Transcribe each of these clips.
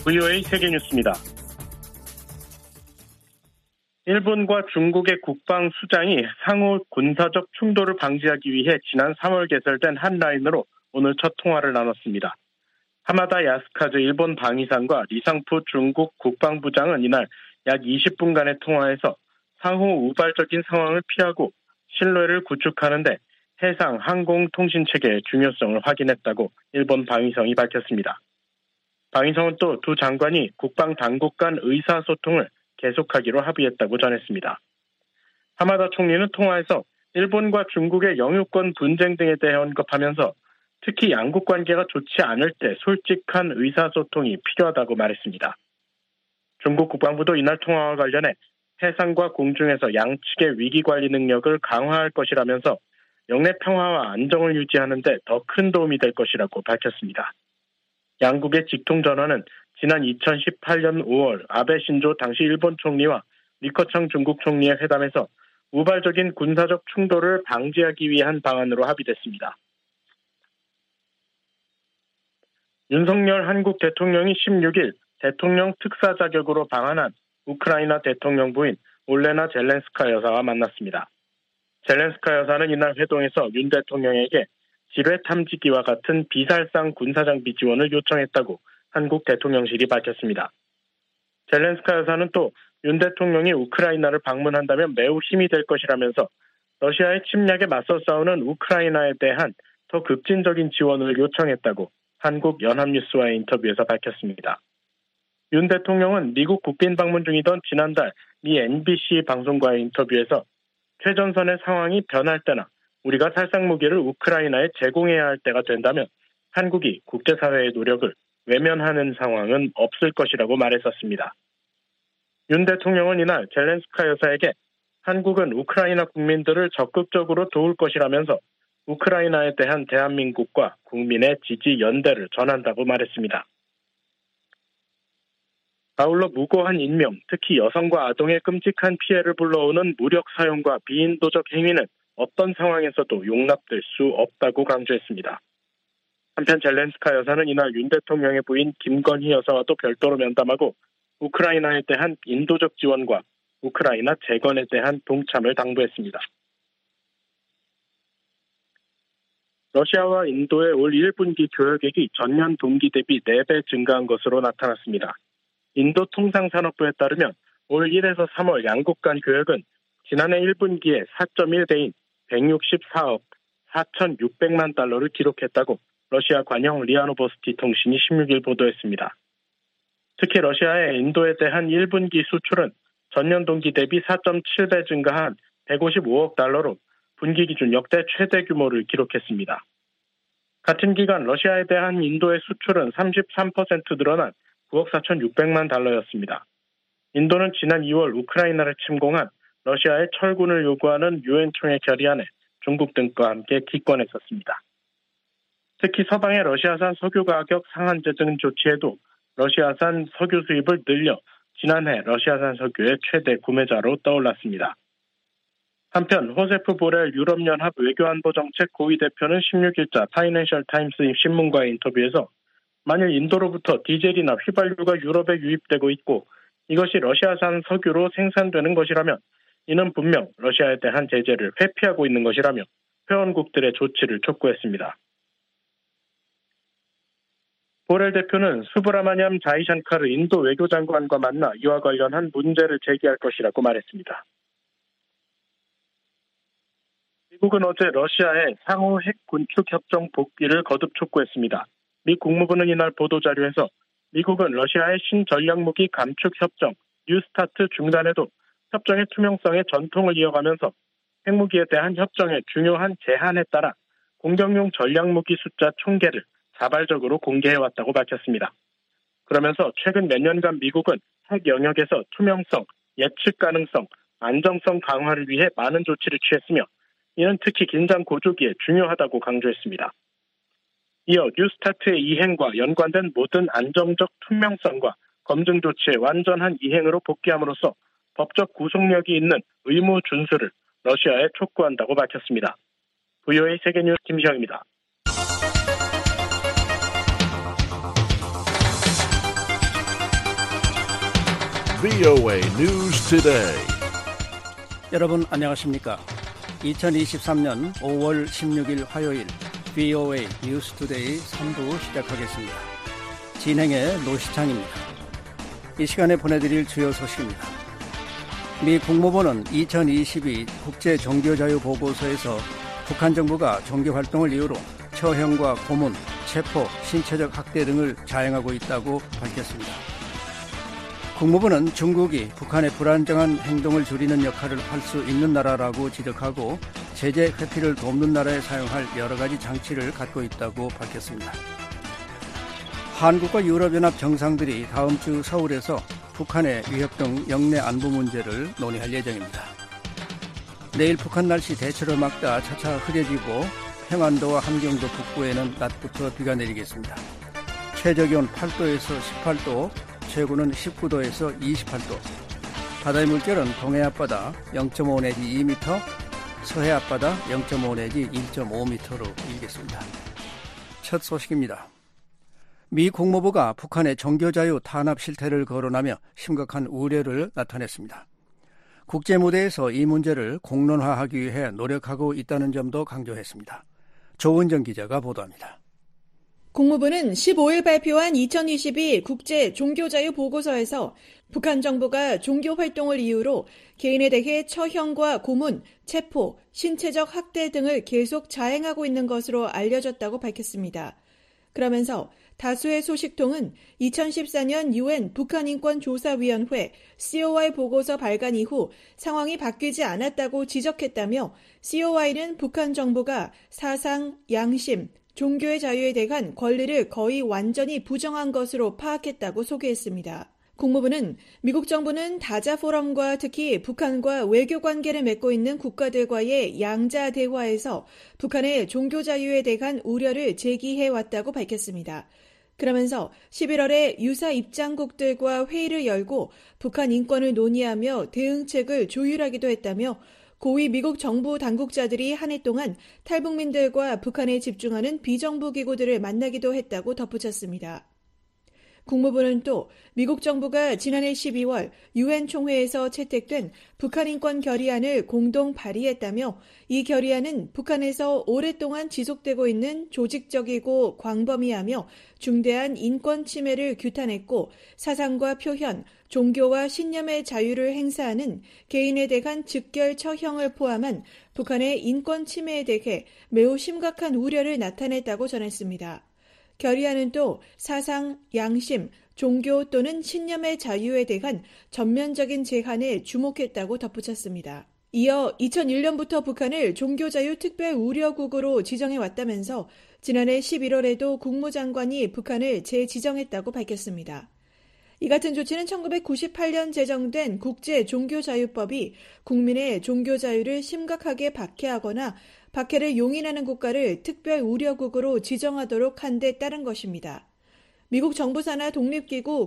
VOA 세계뉴스입니다. 일본과 중국의 국방수장이 상호 군사적 충돌을 방지하기 위해 지난 3월 개설된 한 라인으로 오늘 첫 통화를 나눴습니다. 하마다 야스카즈 일본 방위상과 리상푸 중국 국방부장은 이날 약 20분간의 통화에서 상호 우발적인 상황을 피하고 신뢰를 구축하는 데 해상 항공 통신 체계의 중요성을 확인했다고 일본 방위성이 밝혔습니다. 방위성은 또 두 장관이 국방 당국 간 의사소통을 계속하기로 합의했다고 전했습니다. 하마다 총리는 통화에서 일본과 중국의 영유권 분쟁 등에 대해 언급하면서 특히 양국 관계가 좋지 않을 때 솔직한 의사소통이 필요하다고 말했습니다. 중국 국방부도 이날 통화와 관련해 해상과 공중에서 양측의 위기관리 능력을 강화할 것이라면서 영내 평화와 안정을 유지하는 데 더 큰 도움이 될 것이라고 밝혔습니다. 양국의 직통전환은 지난 2018년 5월 아베 신조 당시 일본 총리와 리커창 중국 총리의 회담에서 우발적인 군사적 충돌을 방지하기 위한 방안으로 합의됐습니다. 윤석열 한국 대통령이 16일 대통령 특사 자격으로 방한한 우크라이나 대통령 부인 올레나 젤렌스카 여사와 만났습니다. 젤렌스카 여사는 이날 회동에서 윤 대통령에게 지뢰 탐지기와 같은 비살상 군사장비 지원을 요청했다고 한국 대통령실이 밝혔습니다. 젤렌스카 여사는 또 윤 대통령이 우크라이나를 방문한다면 매우 힘이 될 것이라면서 러시아의 침략에 맞서 싸우는 우크라이나에 대한 더 급진적인 지원을 요청했다고 한국 연합뉴스와의 인터뷰에서 밝혔습니다. 윤 대통령은 미국 국빈 방문 중이던 지난달 미 NBC 방송과의 인터뷰에서 최전선의 상황이 변할 때나 우리가 살상무기를 우크라이나에 제공해야 할 때가 된다면 한국이 국제사회의 노력을 외면하는 상황은 없을 것이라고 말했었습니다. 윤 대통령은 이날 젤렌스카 여사에게 한국은 우크라이나 국민들을 적극적으로 도울 것이라면서 우크라이나에 대한 대한민국과 국민의 지지 연대를 전한다고 말했습니다. 아울러 무고한 인명, 특히 여성과 아동의 끔찍한 피해를 불러오는 무력 사용과 비인도적 행위는 어떤 상황에서도 용납될 수 없다고 강조했습니다. 한편 젤렌스카 여사는 이날 윤 대통령의 부인 김건희 여사와도 별도로 면담하고 우크라이나에 대한 인도적 지원과 우크라이나 재건에 대한 동참을 당부했습니다. 러시아와 인도의 올 1분기 교역액이 전년 동기 대비 4배 증가한 것으로 나타났습니다. 인도 통상산업부에 따르면 올 1에서 3월 양국 간 교역은 지난해 1분기에 4.1배인 164억 4,600만 달러를 기록했다고 러시아 관영 리아노보스티 통신이 16일 보도했습니다. 특히 러시아의 인도에 대한 1분기 수출은 전년 동기 대비 4.7배 증가한 155억 달러로 분기 기준 역대 최대 규모를 기록했습니다. 같은 기간 러시아에 대한 인도의 수출은 33% 늘어난 9억 4,600만 달러였습니다. 인도는 지난 2월 우크라이나를 침공한 러시아의 철군을 요구하는 유엔 총회 결의안에 중국 등과 함께 기권했었습니다. 특히 서방의 러시아산 석유 가격 상한제 등 조치에도 러시아산 석유 수입을 늘려 지난해 러시아산 석유의 최대 구매자로 떠올랐습니다. 한편 호세프 보렐 유럽연합 외교안보정책 고위 대표는 16일자 파이낸셜 타임스 신문과의 인터뷰에서 만일 인도로부터 디젤이나 휘발유가 유럽에 유입되고 있고 이것이 러시아산 석유로 생산되는 것이라면 이는 분명 러시아에 대한 제재를 회피하고 있는 것이라며 회원국들의 조치를 촉구했습니다. 보렐 대표는 수브라마냠 자이샹카르 인도 외교장관과 만나 이와 관련한 문제를 제기할 것이라고 말했습니다. 미국은 어제 러시아의 상호 핵 군축 협정 복귀를 거듭 촉구했습니다. 미 국무부는 이날 보도자료에서 미국은 러시아의 신전략무기 감축 협정 뉴스타트 중단에도 협정의 투명성에 전통을 이어가면서 핵무기에 대한 협정의 중요한 제한에 따라 공격용 전략무기 숫자 총계를 자발적으로 공개해왔다고 밝혔습니다. 그러면서 최근 몇 년간 미국은 핵 영역에서 투명성, 예측 가능성, 안정성 강화를 위해 많은 조치를 취했으며 이는 특히 긴장 고조기에 중요하다고 강조했습니다. 이어 뉴스타트의 이행과 연관된 모든 안정적 투명성과 검증 조치의 완전한 이행으로 복귀함으로써 법적 구속력이 있는 의무 준수를 러시아에 촉구한다고 밝혔습니다. VOA 세계뉴스 김시영입니다. VOA News Today. 여러분 안녕하십니까? 2023년 5월 16일 화요일 VOA News Today 3부 시작하겠습니다. 진행의 노시창입니다. 이 시간에 보내드릴 주요 소식입니다. 미 국무부는 2022 국제종교자유보고서에서 북한 정부가 종교활동을 이유로 처형과 고문, 체포, 신체적 학대 등을 자행하고 있다고 밝혔습니다. 국무부는 중국이 북한의 불안정한 행동을 줄이는 역할을 할 수 있는 나라라고 지적하고 제재 회피를 돕는 나라에 사용할 여러 가지 장치를 갖고 있다고 밝혔습니다. 한국과 유럽연합 정상들이 다음 주 서울에서 북한의 위협 등 영내 안보 문제를 논의할 예정입니다. 내일 북한 날씨 대체로 막다 차차 흐려지고 평안도와 함경도 북부에는 낮부터 비가 내리겠습니다. 최저기온 8도에서 18도, 최고는 19도에서 28도. 바다의 물결은 동해 앞바다 0.5 내지 2m, 서해 앞바다 0.5 내지 1.5m로 일겠습니다. 첫 소식입니다. 미 국무부가 북한의 종교자유 탄압 실태를 거론하며 심각한 우려를 나타냈습니다. 국제무대에서 이 문제를 공론화하기 위해 노력하고 있다는 점도 강조했습니다. 조은정 기자가 보도합니다. 국무부는 15일 발표한 2022 국제 종교자유 보고서에서 북한 정부가 종교 활동을 이유로 개인에 대해 처형과 고문, 체포, 신체적 학대 등을 계속 자행하고 있는 것으로 알려졌다고 밝혔습니다. 그러면서 다수의 소식통은 2014년 UN 북한인권조사위원회 COI 보고서 발간 이후 상황이 바뀌지 않았다고 지적했다며 COI는 북한 정부가 사상, 양심, 종교의 자유에 대한 권리를 거의 완전히 부정한 것으로 파악했다고 소개했습니다. 국무부는 미국 정부는 다자 포럼과 특히 북한과 외교 관계를 맺고 있는 국가들과의 양자 대화에서 북한의 종교 자유에 대한 우려를 제기해왔다고 밝혔습니다. 그러면서 11월에 유사 입장국들과 회의를 열고 북한 인권을 논의하며 대응책을 조율하기도 했다며 고위 미국 정부 당국자들이 한 해 동안 탈북민들과 북한에 집중하는 비정부 기구들을 만나기도 했다고 덧붙였습니다. 국무부는 또 미국 정부가 지난해 12월 UN 총회에서 채택된 북한 인권 결의안을 공동 발의했다며 이 결의안은 북한에서 오랫동안 지속되고 있는 조직적이고 광범위하며 중대한 인권 침해를 규탄했고 사상과 표현, 종교와 신념의 자유를 행사하는 개인에 대한 즉결 처형을 포함한 북한의 인권 침해에 대해 매우 심각한 우려를 나타냈다고 전했습니다. 결의안은 또 사상, 양심, 종교 또는 신념의 자유에 대한 전면적인 제한에 주목했다고 덧붙였습니다. 이어 2001년부터 북한을 종교자유 특별 우려국으로 지정해왔다면서 지난해 11월에도 국무장관이 북한을 재지정했다고 밝혔습니다. 이 같은 조치는 1998년 제정된 국제종교자유법이 국민의 종교자유를 심각하게 박해하거나 박해를 용인하는 국가를 특별 우려국으로 지정하도록 한 데 따른 것입니다. 미국 정부 산하 독립기구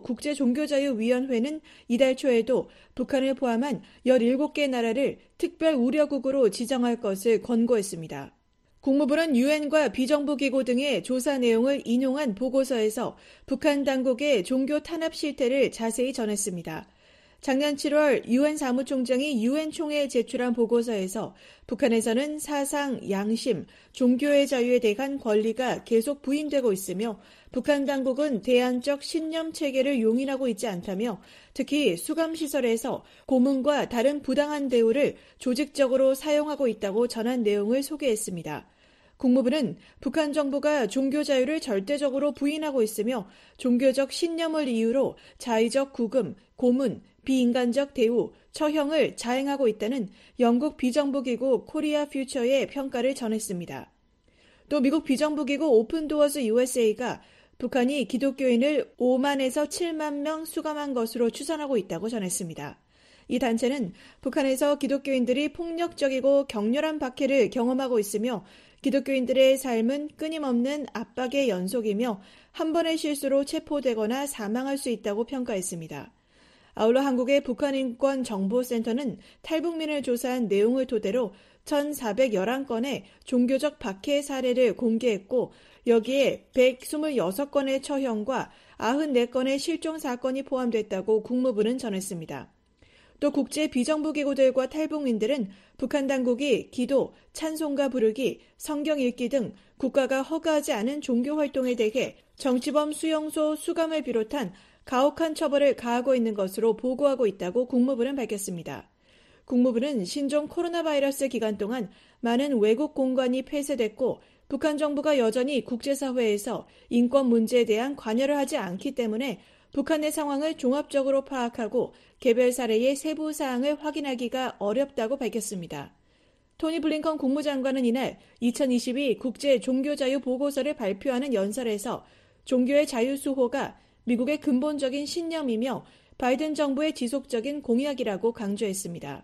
국제종교자유위원회는 이달 초에도 북한을 포함한 17개 나라를 특별 우려국으로 지정할 것을 권고했습니다. 국무부는 유엔과 비정부기구 등의 조사 내용을 인용한 보고서에서 북한 당국의 종교 탄압 실태를 자세히 전했습니다. 작년 7월 유엔 사무총장이 유엔 총회에 제출한 보고서에서 북한에서는 사상, 양심, 종교의 자유에 대한 권리가 계속 부인되고 있으며 북한 당국은 대안적 신념 체계를 용인하고 있지 않다며 특히 수감시설에서 고문과 다른 부당한 대우를 조직적으로 사용하고 있다고 전한 내용을 소개했습니다. 국무부는 북한 정부가 종교 자유를 절대적으로 부인하고 있으며 종교적 신념을 이유로 자의적 구금, 고문, 비인간적 대우, 처형을 자행하고 있다는 영국 비정부기구 코리아 퓨처의 평가를 전했습니다. 또 미국 비정부기구 오픈도어즈 USA가 북한이 기독교인을 5만에서 7만 명 수감한 것으로 추산하고 있다고 전했습니다. 이 단체는 북한에서 기독교인들이 폭력적이고 격렬한 박해를 경험하고 있으며 기독교인들의 삶은 끊임없는 압박의 연속이며 한 번의 실수로 체포되거나 사망할 수 있다고 평가했습니다. 아울러 한국의 북한인권정보센터는 탈북민을 조사한 내용을 토대로 1,411건의 종교적 박해 사례를 공개했고 여기에 126건의 처형과 94건의 실종 사건이 포함됐다고 국무부는 전했습니다. 또 국제 비정부기구들과 탈북민들은 북한 당국이 기도, 찬송가 부르기, 성경 읽기 등 국가가 허가하지 않은 종교 활동에 대해 정치범 수용소 수감을 비롯한 가혹한 처벌을 가하고 있는 것으로 보고하고 있다고 국무부는 밝혔습니다. 국무부는 신종 코로나 바이러스 기간 동안 많은 외국 공관이 폐쇄됐고 북한 정부가 여전히 국제사회에서 인권 문제에 대한 관여를 하지 않기 때문에 북한의 상황을 종합적으로 파악하고 개별 사례의 세부 사항을 확인하기가 어렵다고 밝혔습니다. 토니 블링컨 국무장관은 이날 2022 국제 종교자유 보고서를 발표하는 연설에서 종교의 자유 수호가 미국의 근본적인 신념이며 바이든 정부의 지속적인 공약이라고 강조했습니다.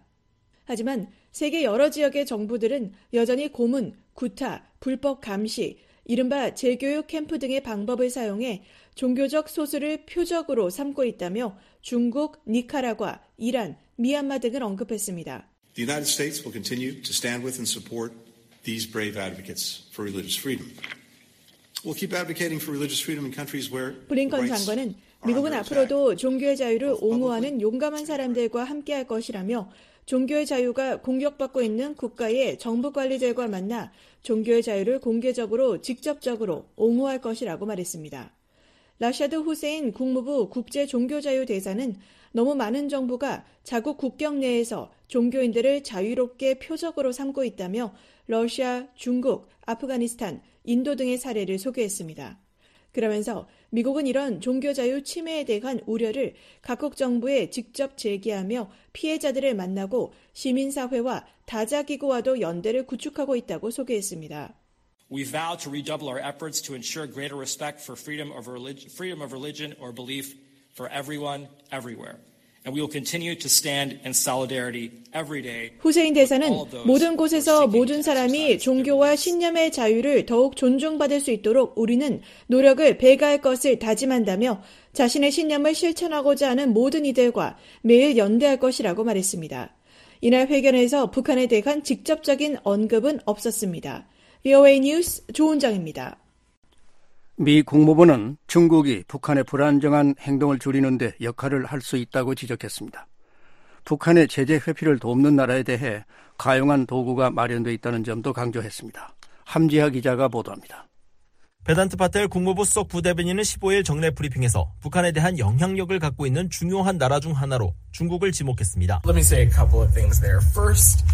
하지만 세계 여러 지역의 정부들은 여전히 고문, 구타, 불법 감시, 이른바 재교육 캠프 등의 방법을 사용해 종교적 소수를 표적으로 삼고 있다며 중국, 니카라과, 이란, 미얀마 등을 언급했습니다. The United States will continue to stand with and support these brave advocates for religious freedom. We'll keep advocating for religious freedom in countries where 블링컨 장관은 미국은 앞으로도 종교의 자유를 옹호하는 용감한 사람들과 함께할 것이라며 종교의 자유가 공격받고 있는 국가의 정부 관리들과 만나 종교의 자유를 공개적으로 직접적으로 옹호할 것이라고 말했습니다. 라샤드 후세인 국무부 국제종교자유 대사는 너무 많은 정부가 자국 국경 내에서 종교인들을 자유롭게 표적으로 삼고 있다며 러시아, 중국, 아프가니스탄, 인도 등의 사례를 소개했습니다. 그러면서 미국은 이런 종교자유 침해에 대한 우려를 각국 정부에 직접 제기하며 피해자들을 만나고 시민사회와 다자기구와도 연대를 구축하고 있다고 소개했습니다. We vow to redouble our efforts to ensure greater respect for freedom of religion or belief for everyone, everywhere. And we will continue to stand in solidarity every day. 후세인 대사는 모든 곳에서 모든 사람이 종교와 신념의 자유를 더욱 존중받을 수 있도록 우리는 노력을 배가할 것을 다짐한다며 자신의 신념을 실천하고자 하는 모든 이들과 매일 연대할 것이라고 말했습니다. 이날 회견에서 북한에 대한 직접적인 언급은 없었습니다. VOA 뉴스 조은정입니다. 미 국무부는 중국이 북한의 불안정한 행동을 줄이는 데 역할을 할 수 있다고 지적했습니다. 북한의 제재 회피를 돕는 나라에 대해 가용한 도구가 마련되어 있다는 점도 강조했습니다. 함지하 기자가 보도합니다. 베단트 파텔 국무부 수석 부대변인은 15일 정례 브리핑에서 북한에 대한 영향력을 갖고 있는 중요한 나라 중 하나로 중국을 지목했습니다. Let me say a couple of things there. First,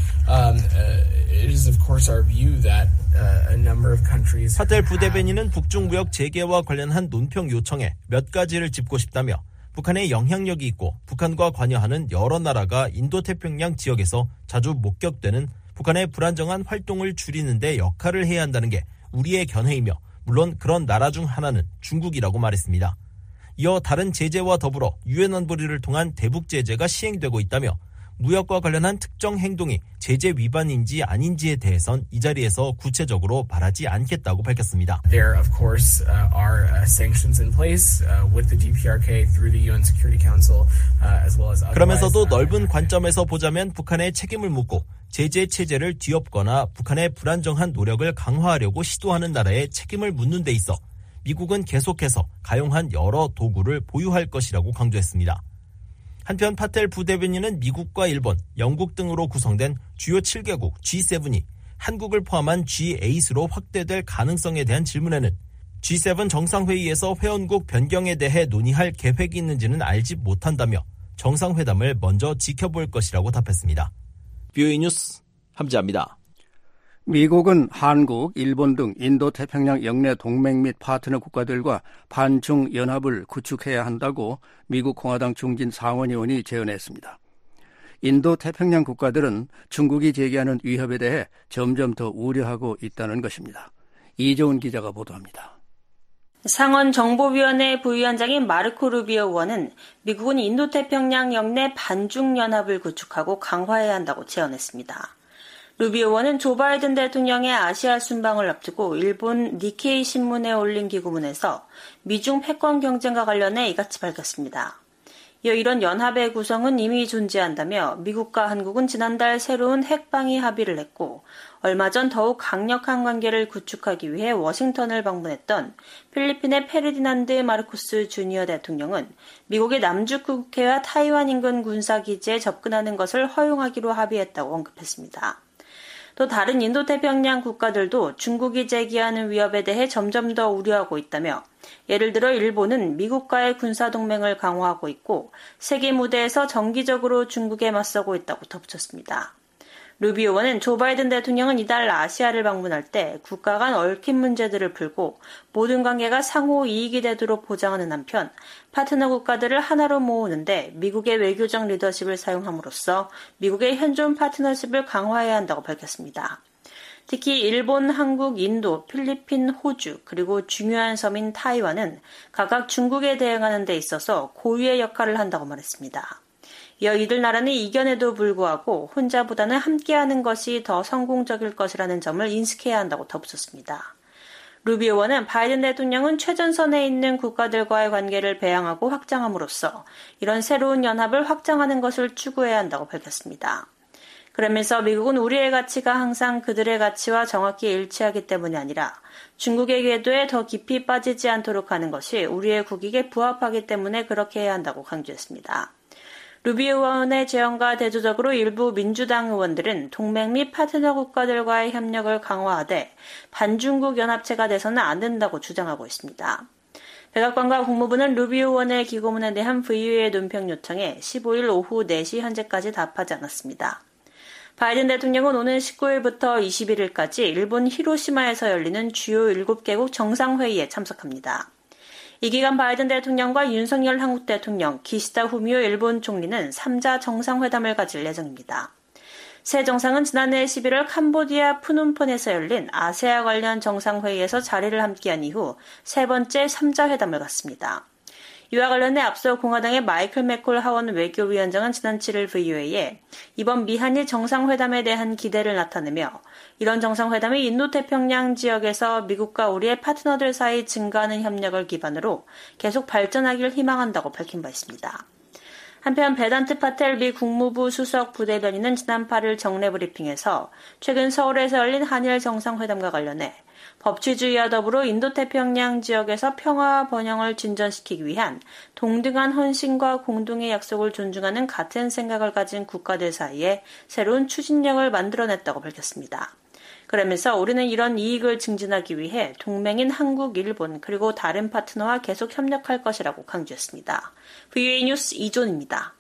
it is of course our view that a number of countries. 파텔 부대변인은 북중 무역 재개와 관련한 논평 요청에 몇 가지를 짚고 싶다며 북한의 영향력이 있고 북한과 관여하는 여러 나라가 인도태평양 지역에서 자주 목격되는 북한의 불안정한 활동을 줄이는 데 역할을 해야 한다는 게 우리의 견해이며 물론 그런 나라 중 하나는 중국이라고 말했습니다. 이어 다른 제재와 더불어 유엔 안보리를 통한 대북 제재가 시행되고 있다며 무역과 관련한 특정 행동이 제재 위반인지 아닌지에 대해선 이 자리에서 구체적으로 말하지 않겠다고 밝혔습니다. There, of course, are sanctions in place with the DPRK through the UN Security Council, as well as otherwise. 그러면서도 넓은 관점에서 보자면 북한의 책임을 묻고 제재 체제를 뒤엎거나 북한의 불안정한 노력을 강화하려고 시도하는 나라의 책임을 묻는 데 있어 미국은 계속해서 가용한 여러 도구를 보유할 것이라고 강조했습니다. 한편 파텔 부대변인은 미국과 일본, 영국 등으로 구성된 주요 7개국 G7이 한국을 포함한 G8으로 확대될 가능성에 대한 질문에는 G7 정상회의에서 회원국 변경에 대해 논의할 계획이 있는지는 알지 못한다며 정상회담을 먼저 지켜볼 것이라고 답했습니다. VOA 뉴스 함지아입니다. 미국은 한국, 일본 등 인도태평양 영내 동맹 및 파트너 국가들과 반중 연합을 구축해야 한다고 미국 공화당 중진 상원의원이 제언했습니다. 인도태평양 국가들은 중국이 제기하는 위협에 대해 점점 더 우려하고 있다는 것입니다. 이재훈 기자가 보도합니다. 상원 정보위원회 부위원장인 마르코 루비오 의원은 미국은 인도태평양 영내 반중 연합을 구축하고 강화해야 한다고 제언했습니다. 루비오 의원은 조 바이든 대통령의 아시아 순방을 앞두고 일본 니케이 신문에 올린 기고문에서 미중 패권 경쟁과 관련해 이같이 밝혔습니다. 이어 이런 연합의 구성은 이미 존재한다며 미국과 한국은 지난달 새로운 핵방위 합의를 했고 얼마 전 더욱 강력한 관계를 구축하기 위해 워싱턴을 방문했던 필리핀의 페르디난드 마르코스 주니어 대통령은 미국의 남주 국해와 타이완 인근 군사기지에 접근하는 것을 허용하기로 합의했다고 언급했습니다. 또 다른 인도태평양 국가들도 중국이 제기하는 위협에 대해 점점 더 우려하고 있다며 예를 들어 일본은 미국과의 군사동맹을 강화하고 있고 세계 무대에서 정기적으로 중국에 맞서고 있다고 덧붙였습니다. 루비오 의원은 조 바이든 대통령은 이달 아시아를 방문할 때 국가 간 얽힌 문제들을 풀고 모든 관계가 상호 이익이 되도록 보장하는 한편 파트너 국가들을 하나로 모으는데 미국의 외교적 리더십을 사용함으로써 미국의 현존 파트너십을 강화해야 한다고 밝혔습니다. 특히 일본, 한국, 인도, 필리핀, 호주, 그리고 중요한 섬인 타이완은 각각 중국에 대응하는 데 있어서 고유의 역할을 한다고 말했습니다. 이어 이들 나라는 이견에도 불구하고 혼자보다는 함께하는 것이 더 성공적일 것이라는 점을 인식해야 한다고 덧붙였습니다. 루비오 의원은 바이든 대통령은 최전선에 있는 국가들과의 관계를 배양하고 확장함으로써 이런 새로운 연합을 확장하는 것을 추구해야 한다고 밝혔습니다. 그러면서 미국은 우리의 가치가 항상 그들의 가치와 정확히 일치하기 때문이 아니라 중국의 궤도에 더 깊이 빠지지 않도록 하는 것이 우리의 국익에 부합하기 때문에 그렇게 해야 한다고 강조했습니다. 루비오 의원의 제언과 대조적으로 일부 민주당 의원들은 동맹 및 파트너 국가들과의 협력을 강화하되 반중국 연합체가 돼서는 안 된다고 주장하고 있습니다. 백악관과 국무부는 루비오 의원의 기고문에 대한 VOA의 논평 요청에 15일 오후 4시 현재까지 답하지 않았습니다. 바이든 대통령은 오는 19일부터 21일까지 일본 히로시마에서 열리는 주요 7개국 정상회의에 참석합니다. 이 기간 바이든 대통령과 윤석열 한국 대통령, 기시다 후미오 일본 총리는 3자 정상회담을 가질 예정입니다. 새 정상은 지난해 11월 캄보디아 푸놈폰에서 열린 아세아 관련 정상회의에서 자리를 함께한 이후 세 번째 3자 회담을 갖습니다. 이와 관련해 앞서 공화당의 마이클 맥콜 하원 외교위원장은 지난 7일 VOA에 이번 미한일 정상회담에 대한 기대를 나타내며 이런 정상회담이 인도태평양 지역에서 미국과 우리의 파트너들 사이 증가하는 협력을 기반으로 계속 발전하길 희망한다고 밝힌 바 있습니다. 한편 베단트 파텔 미 국무부 수석 부대변인은 지난 8일 정례 브리핑에서 최근 서울에서 열린 한일 정상회담과 관련해 법치주의와 더불어 인도태평양 지역에서 평화와 번영을 진전시키기 위한 동등한 헌신과 공동의 약속을 존중하는 같은 생각을 가진 국가들 사이에 새로운 추진력을 만들어냈다고 밝혔습니다. 그러면서 우리는 이런 이익을 증진하기 위해 동맹인 한국, 일본 그리고 다른 파트너와 계속 협력할 것이라고 강조했습니다. VOA 뉴스 이존입니다.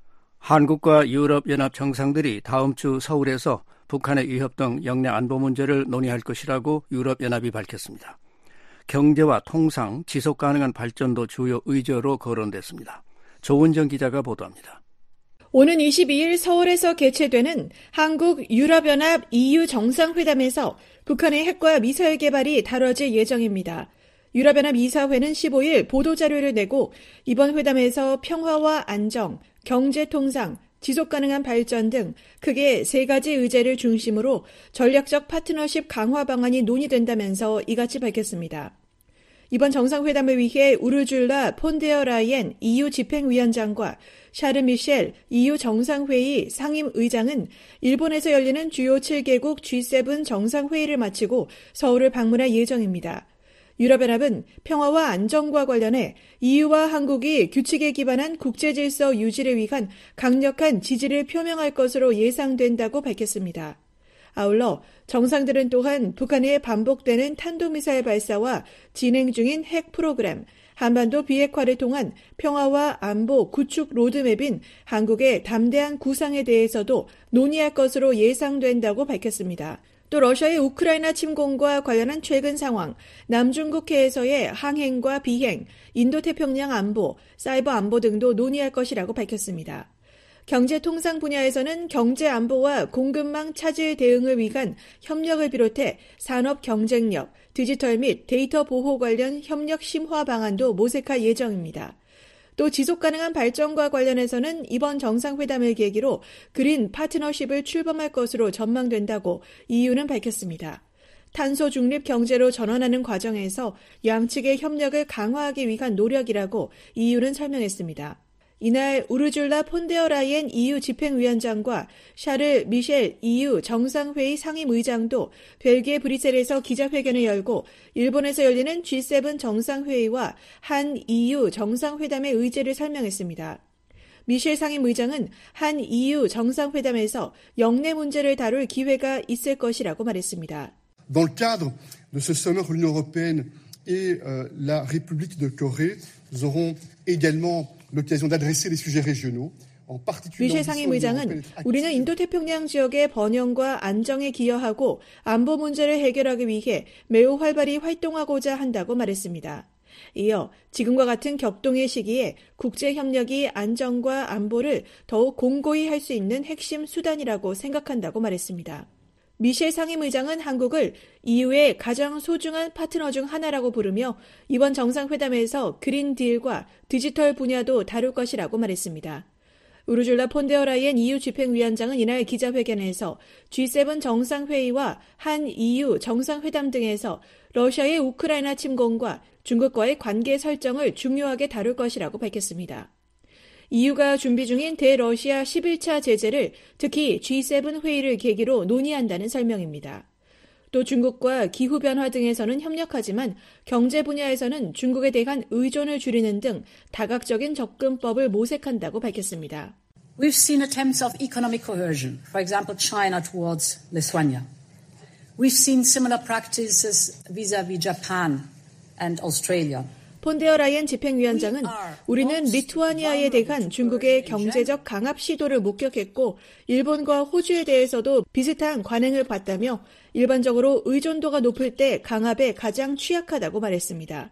한국과 유럽연합 정상들이 다음 주 서울에서 북한의 위협 등 영내 안보 문제를 논의할 것이라고 유럽연합이 밝혔습니다. 경제와 통상, 지속 가능한 발전도 주요 의제로 거론됐습니다. 조은정 기자가 보도합니다. 오는 22일 서울에서 개최되는 한국 유럽연합 EU 정상회담에서 북한의 핵과 미사일 개발이 다뤄질 예정입니다. 유럽연합 이사회는 15일 보도자료를 내고 이번 회담에서 평화와 안정, 경제 통상, 지속 가능한 발전 등 크게 3가지 의제를 중심으로 전략적 파트너십 강화 방안이 논의된다면서 이같이 밝혔습니다. 이번 정상회담을 위해 우르줄라 폰데어 라이엔 EU 집행위원장과 샤르 미셸 EU 정상회의 상임의장은 일본에서 열리는 주요 7개국 G7 정상회의를 마치고 서울을 방문할 예정입니다. 유럽연합은 평화와 안정과 관련해 EU와 한국이 규칙에 기반한 국제질서 유지를 위한 강력한 지지를 표명할 것으로 예상된다고 밝혔습니다. 아울러 정상들은 또한 북한의 반복되는 탄도미사일 발사와 진행 중인 핵 프로그램, 한반도 비핵화를 통한 평화와 안보 구축 로드맵인 한국의 담대한 구상에 대해서도 논의할 것으로 예상된다고 밝혔습니다. 또 러시아의 우크라이나 침공과 관련한 최근 상황, 남중국해에서의 항행과 비행, 인도태평양 안보, 사이버 안보 등도 논의할 것이라고 밝혔습니다. 경제통상 분야에서는 경제안보와 공급망 차질 대응을 위한 협력을 비롯해 산업 경쟁력, 디지털 및 데이터 보호 관련 협력 심화 방안도 모색할 예정입니다. 또 지속가능한 발전과 관련해서는 이번 정상회담을 계기로 그린 파트너십을 출범할 것으로 전망된다고 EU는 밝혔습니다. 탄소 중립 경제로 전환하는 과정에서 양측의 협력을 강화하기 위한 노력이라고 EU는 설명했습니다. 이날 우르줄라 폰데어라이엔 EU 집행위원장과 샤를 미셸 EU 정상회의 상임의장도 벨기에 브뤼셀에서 기자회견을 열고 일본에서 열리는 G7 정상회의와 한 EU 정상회담의 의제를 설명했습니다. 미셸 상임의장은 한 EU 정상회담에서 영내 문제를 다룰 기회가 있을 것이라고 말했습니다. Dans le cadre de ce sommet entre l'Union européenne et la République de Corée, nous aurons également l'occasion d'adresser les sujets régionaux. 미셸 상임의장은 우리는 인도태평양 지역의 번영과 안정에 기여하고 안보 문제를 해결하기 위해 매우 활발히 활동하고자 한다고 말했습니다. 이어 지금과 같은 격동의 시기에 국제협력이 안정과 안보를 더욱 공고히 할 수 있는 핵심 수단이라고 생각한다고 말했습니다. 미셸 상임의장은 한국을 EU의 가장 소중한 파트너 중 하나라고 부르며 이번 정상회담에서 그린딜과 디지털 분야도 다룰 것이라고 말했습니다. 우르줄라 폰데어라이엔 EU 집행위원장은 이날 기자회견에서 G7 정상회의와 한 EU 정상회담 등에서 러시아의 우크라이나 침공과 중국과의 관계 설정을 중요하게 다룰 것이라고 밝혔습니다. EU가 준비 중인 대러시아 11차 제재를 특히 G7 회의를 계기로 논의한다는 설명입니다. 또 중국과 기후변화 등에서는 협력하지만 경제 분야에서는 중국에 대한 의존을 줄이는 등 다각적인 접근법을 모색한다고 밝혔습니다. We've seen attempts of economic coercion, for example, China towards Lithuania. We've seen similar practices vis-à-vis Japan and Australia. 폰데어라이엔 집행위원장은 우리는 리투아니아에 대한 중국의 경제적 강압 시도를 목격했고 일본과 호주에 대해서도 비슷한 관행을 봤다며 일반적으로 의존도가 높을 때 강압에 가장 취약하다고 말했습니다.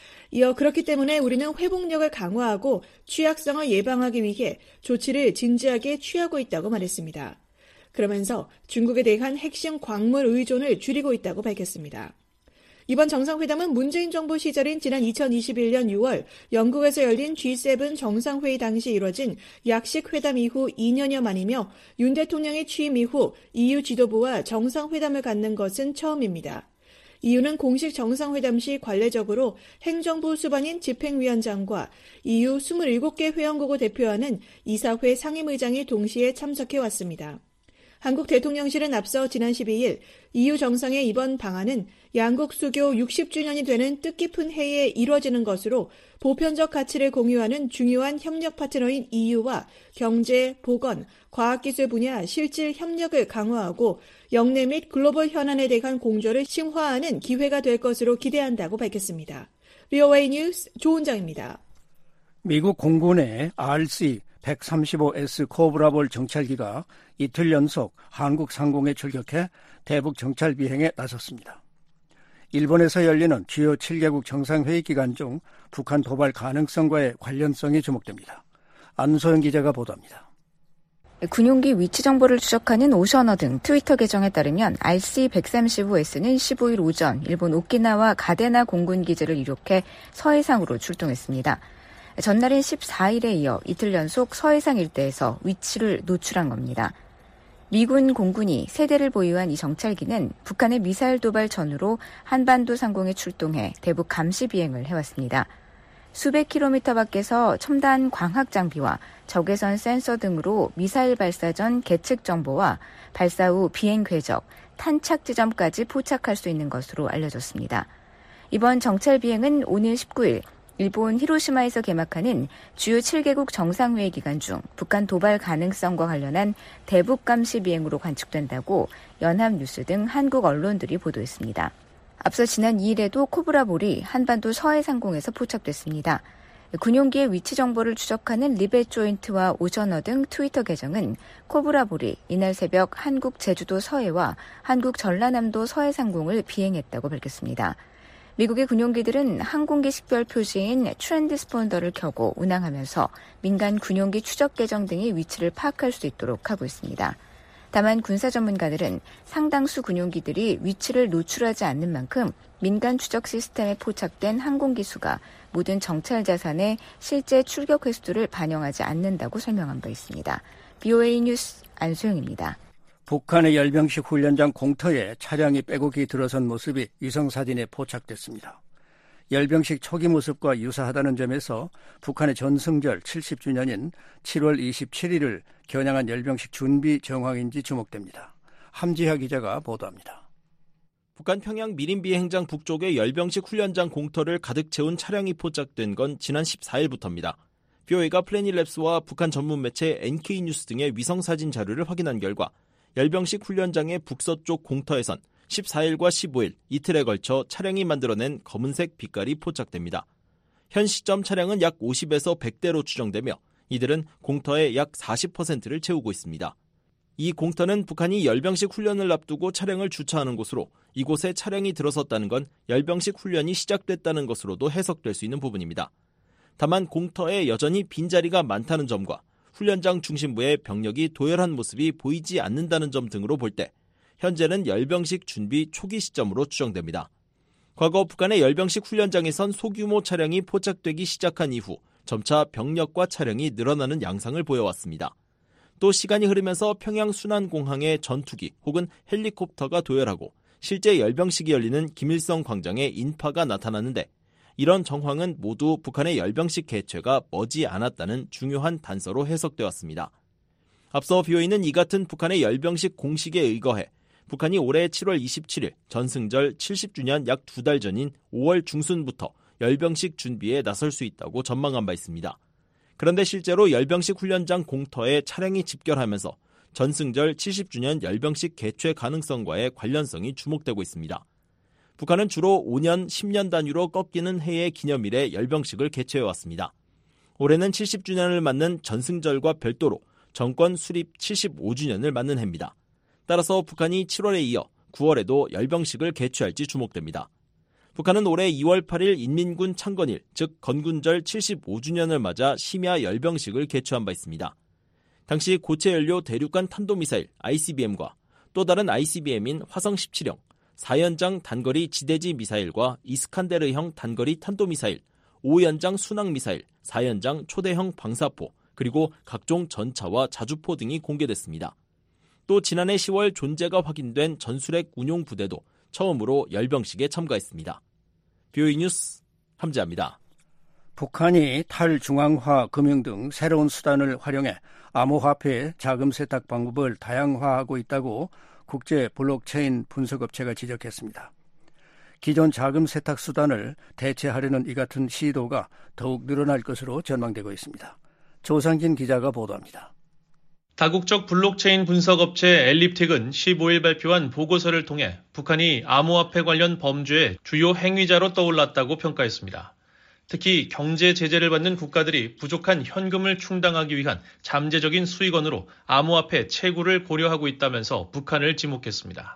이어 그렇기 때문에 우리는 회복력을 강화하고 취약성을 예방하기 위해 조치를 진지하게 취하고 있다고 말했습니다. 그러면서 중국에 대한 핵심 광물 의존을 줄이고 있다고 밝혔습니다. 이번 정상회담은 문재인 정부 시절인 지난 2021년 6월 영국에서 열린 G7 정상회의 당시 이뤄진 약식 회담 이후 2년여 만이며 윤 대통령의 취임 이후 EU 지도부와 정상회담을 갖는 것은 처음입니다. EU는 공식 정상회담 시 관례적으로 행정부 수반인 집행위원장과 EU 27개 회원국을 대표하는 이사회 상임의장이 동시에 참석해왔습니다. 한국 대통령실은 앞서 지난 12일 EU 정상의 이번 방안은 양국 수교 60주년이 되는 뜻깊은 해에 이뤄지는 것으로 보편적 가치를 공유하는 중요한 협력 파트너인 EU와 경제, 보건, 과학기술 분야 실질 협력을 강화하고 영내 및 글로벌 현안에 대한 공조를 심화하는 기회가 될 것으로 기대한다고 밝혔습니다. VOA 뉴스 조은정입니다. 미국 공군의 RC-135S 코브라볼 정찰기가 이틀 연속 한국 상공에 출격해 대북 정찰 비행에 나섰습니다. 일본에서 열리는 주요 7개국 정상회의 기간 중 북한 도발 가능성과의 관련성이 주목됩니다. 안소영 기자가 보도합니다. 군용기 위치 정보를 추적하는 오션어 등 트위터 계정에 따르면 RC-135S는 15일 오전 일본 오키나와 가데나 공군기지를 이륙해 서해상으로 출동했습니다. 전날인 14일에 이어 이틀 연속 서해상 일대에서 위치를 노출한 겁니다. 미군 공군이 세대를 보유한 이 정찰기는 북한의 미사일 도발 전후로 한반도 상공에 출동해 대북 감시 비행을 해왔습니다. 수백 킬로미터 밖에서 첨단 광학 장비와 적외선 센서 등으로 미사일 발사 전 계측 정보와 발사 후 비행 궤적, 탄착 지점까지 포착할 수 있는 것으로 알려졌습니다. 이번 정찰 비행은 오늘 19일 일본 히로시마에서 개막하는 주요 7개국 정상회의 기간 중 북한 도발 가능성과 관련한 대북 감시 비행으로 관측된다고 연합뉴스 등 한국 언론들이 보도했습니다. 앞서 지난 2일에도 코브라볼이 한반도 서해 상공에서 포착됐습니다. 군용기의 위치 정보를 추적하는 리벳 조인트와 오션어 등 트위터 계정은 코브라볼이 이날 새벽 한국 제주도 서해와 한국 전라남도 서해 상공을 비행했다고 밝혔습니다. 미국의 군용기들은 항공기 식별 표시인 트랜스폰더를 켜고 운항하면서 민간 군용기 추적 계정 등의 위치를 파악할 수 있도록 하고 있습니다. 다만 군사 전문가들은 상당수 군용기들이 위치를 노출하지 않는 만큼 민간 추적 시스템에 포착된 항공기 수가 모든 정찰 자산의 실제 출격 횟수를 반영하지 않는다고 설명한 바 있습니다. VOA 뉴스 안소영입니다. 북한의 열병식 훈련장 공터에 차량이 빼곡히 들어선 모습이 위성사진에 포착됐습니다. 열병식 초기 모습과 유사하다는 점에서 북한의 전승절 70주년인 7월 27일을 겨냥한 열병식 준비 정황인지 주목됩니다. 함지하 기자가 보도합니다. 북한 평양 미린비 행장 북쪽의 열병식 훈련장 공터를 가득 채운 차량이 포착된 건 지난 14일부터입니다. BOA가 플래닛랩스와 북한 전문 매체 NK뉴스 등의 위성사진 자료를 확인한 결과 열병식 훈련장의 북서쪽 공터에선 14일과 15일 이틀에 걸쳐 차량이 만들어낸 검은색 빛깔이 포착됩니다. 현 시점 차량은 약 50에서 100대로 추정되며 이들은 공터의 약 40%를 채우고 있습니다. 이 공터는 북한이 열병식 훈련을 앞두고 차량을 주차하는 곳으로 이곳에 차량이 들어섰다는 건 열병식 훈련이 시작됐다는 것으로도 해석될 수 있는 부분입니다. 다만 공터에 여전히 빈자리가 많다는 점과 훈련장 중심부에 병력이 도열한 모습이 보이지 않는다는 점 등으로 볼 때 현재는 열병식 준비 초기 시점으로 추정됩니다. 과거 북한의 열병식 훈련장에선 소규모 차량이 포착되기 시작한 이후 점차 병력과 차량이 늘어나는 양상을 보여왔습니다. 또 시간이 흐르면서 평양 순안공항의 전투기 혹은 헬리콥터가 도열하고 실제 열병식이 열리는 김일성 광장에 인파가 나타났는데 이런 정황은 모두 북한의 열병식 개최가 머지 않았다는 중요한 단서로 해석되어 왔습니다. 앞서 BOA는 이 같은 북한의 열병식 공식에 의거해 북한이 올해 7월 27일 전승절 70주년 약 2달 전인 5월 중순부터 열병식 준비에 나설 수 있다고 전망한 바 있습니다. 그런데 실제로 열병식 훈련장 공터에 차량이 집결하면서 전승절 70주년 열병식 개최 가능성과의 관련성이 주목되고 있습니다. 북한은 주로 5년, 10년 단위로 꺾이는 해의 기념일에 열병식을 개최해왔습니다. 올해는 70주년을 맞는 전승절과 별도로 정권 수립 75주년을 맞는 해입니다. 따라서 북한이 7월에 이어 9월에도 열병식을 개최할지 주목됩니다. 북한은 올해 2월 8일 인민군 창건일, 즉 건군절 75주년을 맞아 심야 열병식을 개최한 바 있습니다. 당시 고체 연료 대륙간 탄도미사일 ICBM과 또 다른 ICBM인 화성 17형, 4연장 단거리 지대지 미사일과 이스칸데르형 단거리 탄도미사일, 5연장 순항미사일, 4연장 초대형 방사포, 그리고 각종 전차와 자주포 등이 공개됐습니다. 또 지난해 10월 존재가 확인된 전술핵 운용 부대도 처음으로 열병식에 참가했습니다. BOA 뉴스 함지아입니다. 북한이 탈중앙화 금융 등 새로운 수단을 활용해 암호화폐 자금 세탁 방법을 다양화하고 있다고 국제 블록체인 분석업체가 지적했습니다. 기존 자금 세탁 수단을 대체하려는 이 같은 시도가 더욱 늘어날 것으로 전망되고 있습니다. 조상진 기자가 보도합니다. 다국적 블록체인 분석업체 엘립틱은 15일 발표한 보고서를 통해 북한이 암호화폐 관련 범죄의 주요 행위자로 떠올랐다고 평가했습니다. 특히 경제 제재를 받는 국가들이 부족한 현금을 충당하기 위한 잠재적인 수익원으로 암호화폐 채굴을 고려하고 있다면서 북한을 지목했습니다.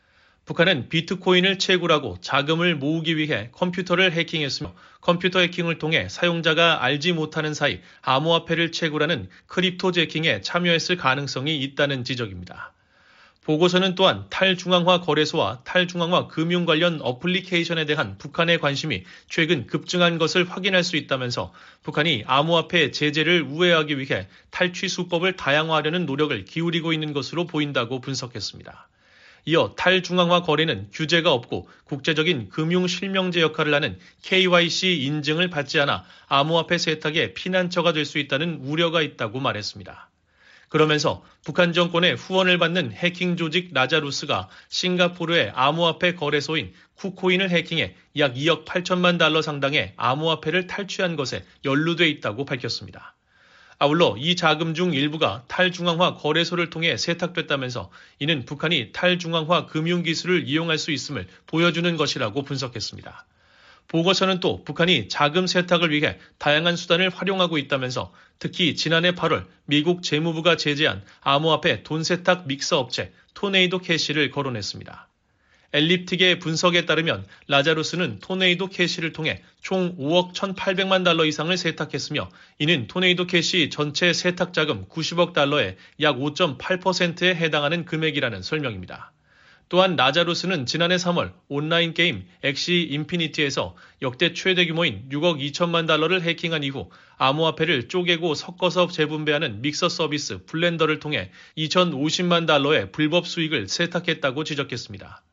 북한은 비트코인을 채굴하고 자금을 모으기 위해 컴퓨터를 해킹했으며 컴퓨터 해킹을 통해 사용자가 알지 못하는 사이 암호화폐를 채굴하는 크립토 제킹에 참여했을 가능성이 있다는 지적입니다. 보고서는 또한 탈중앙화 거래소와 탈중앙화 금융 관련 어플리케이션에 대한 북한의 관심이 최근 급증한 것을 확인할 수 있다면서 북한이 암호화폐 제재를 우회하기 위해 탈취 수법을 다양화하려는 노력을 기울이고 있는 것으로 보인다고 분석했습니다. 이어 탈중앙화 거래는 규제가 없고 국제적인 금융 실명제 역할을 하는 KYC 인증을 받지 않아 암호화폐 세탁의 피난처가 될 수 있다는 우려가 있다고 말했습니다. 그러면서 북한 정권의 후원을 받는 해킹 조직 라자루스가 싱가포르의 암호화폐 거래소인 쿠코인을 해킹해 약 2억 8천만 달러 상당의 암호화폐를 탈취한 것에 연루돼 있다고 밝혔습니다. 아울러 이 자금 중 일부가 탈중앙화 거래소를 통해 세탁됐다면서 이는 북한이 탈중앙화 금융기술을 이용할 수 있음을 보여주는 것이라고 분석했습니다. 보고서는 또 북한이 자금 세탁을 위해 다양한 수단을 활용하고 있다면서 특히 지난해 8월 미국 재무부가 제재한 암호화폐 돈 세탁 믹서 업체 토네이도 캐시를 거론했습니다. 엘립틱의 분석에 따르면 라자루스는 토네이도 캐시를 통해 총 5억 1,800만 달러 이상을 세탁했으며 이는 토네이도 캐시 전체 세탁 자금 90억 달러의 약 5.8%에 해당하는 금액이라는 설명입니다. 또한 라자루스는 지난해 3월 온라인 게임 엑시 인피니티에서 역대 최대 규모인 6억 2천만 달러를 해킹한 이후 암호화폐를 쪼개고 섞어서 재분배하는 믹서 서비스 블렌더를 통해 2,050만 달러의 불법 수익을 세탁했다고 지적했습니다.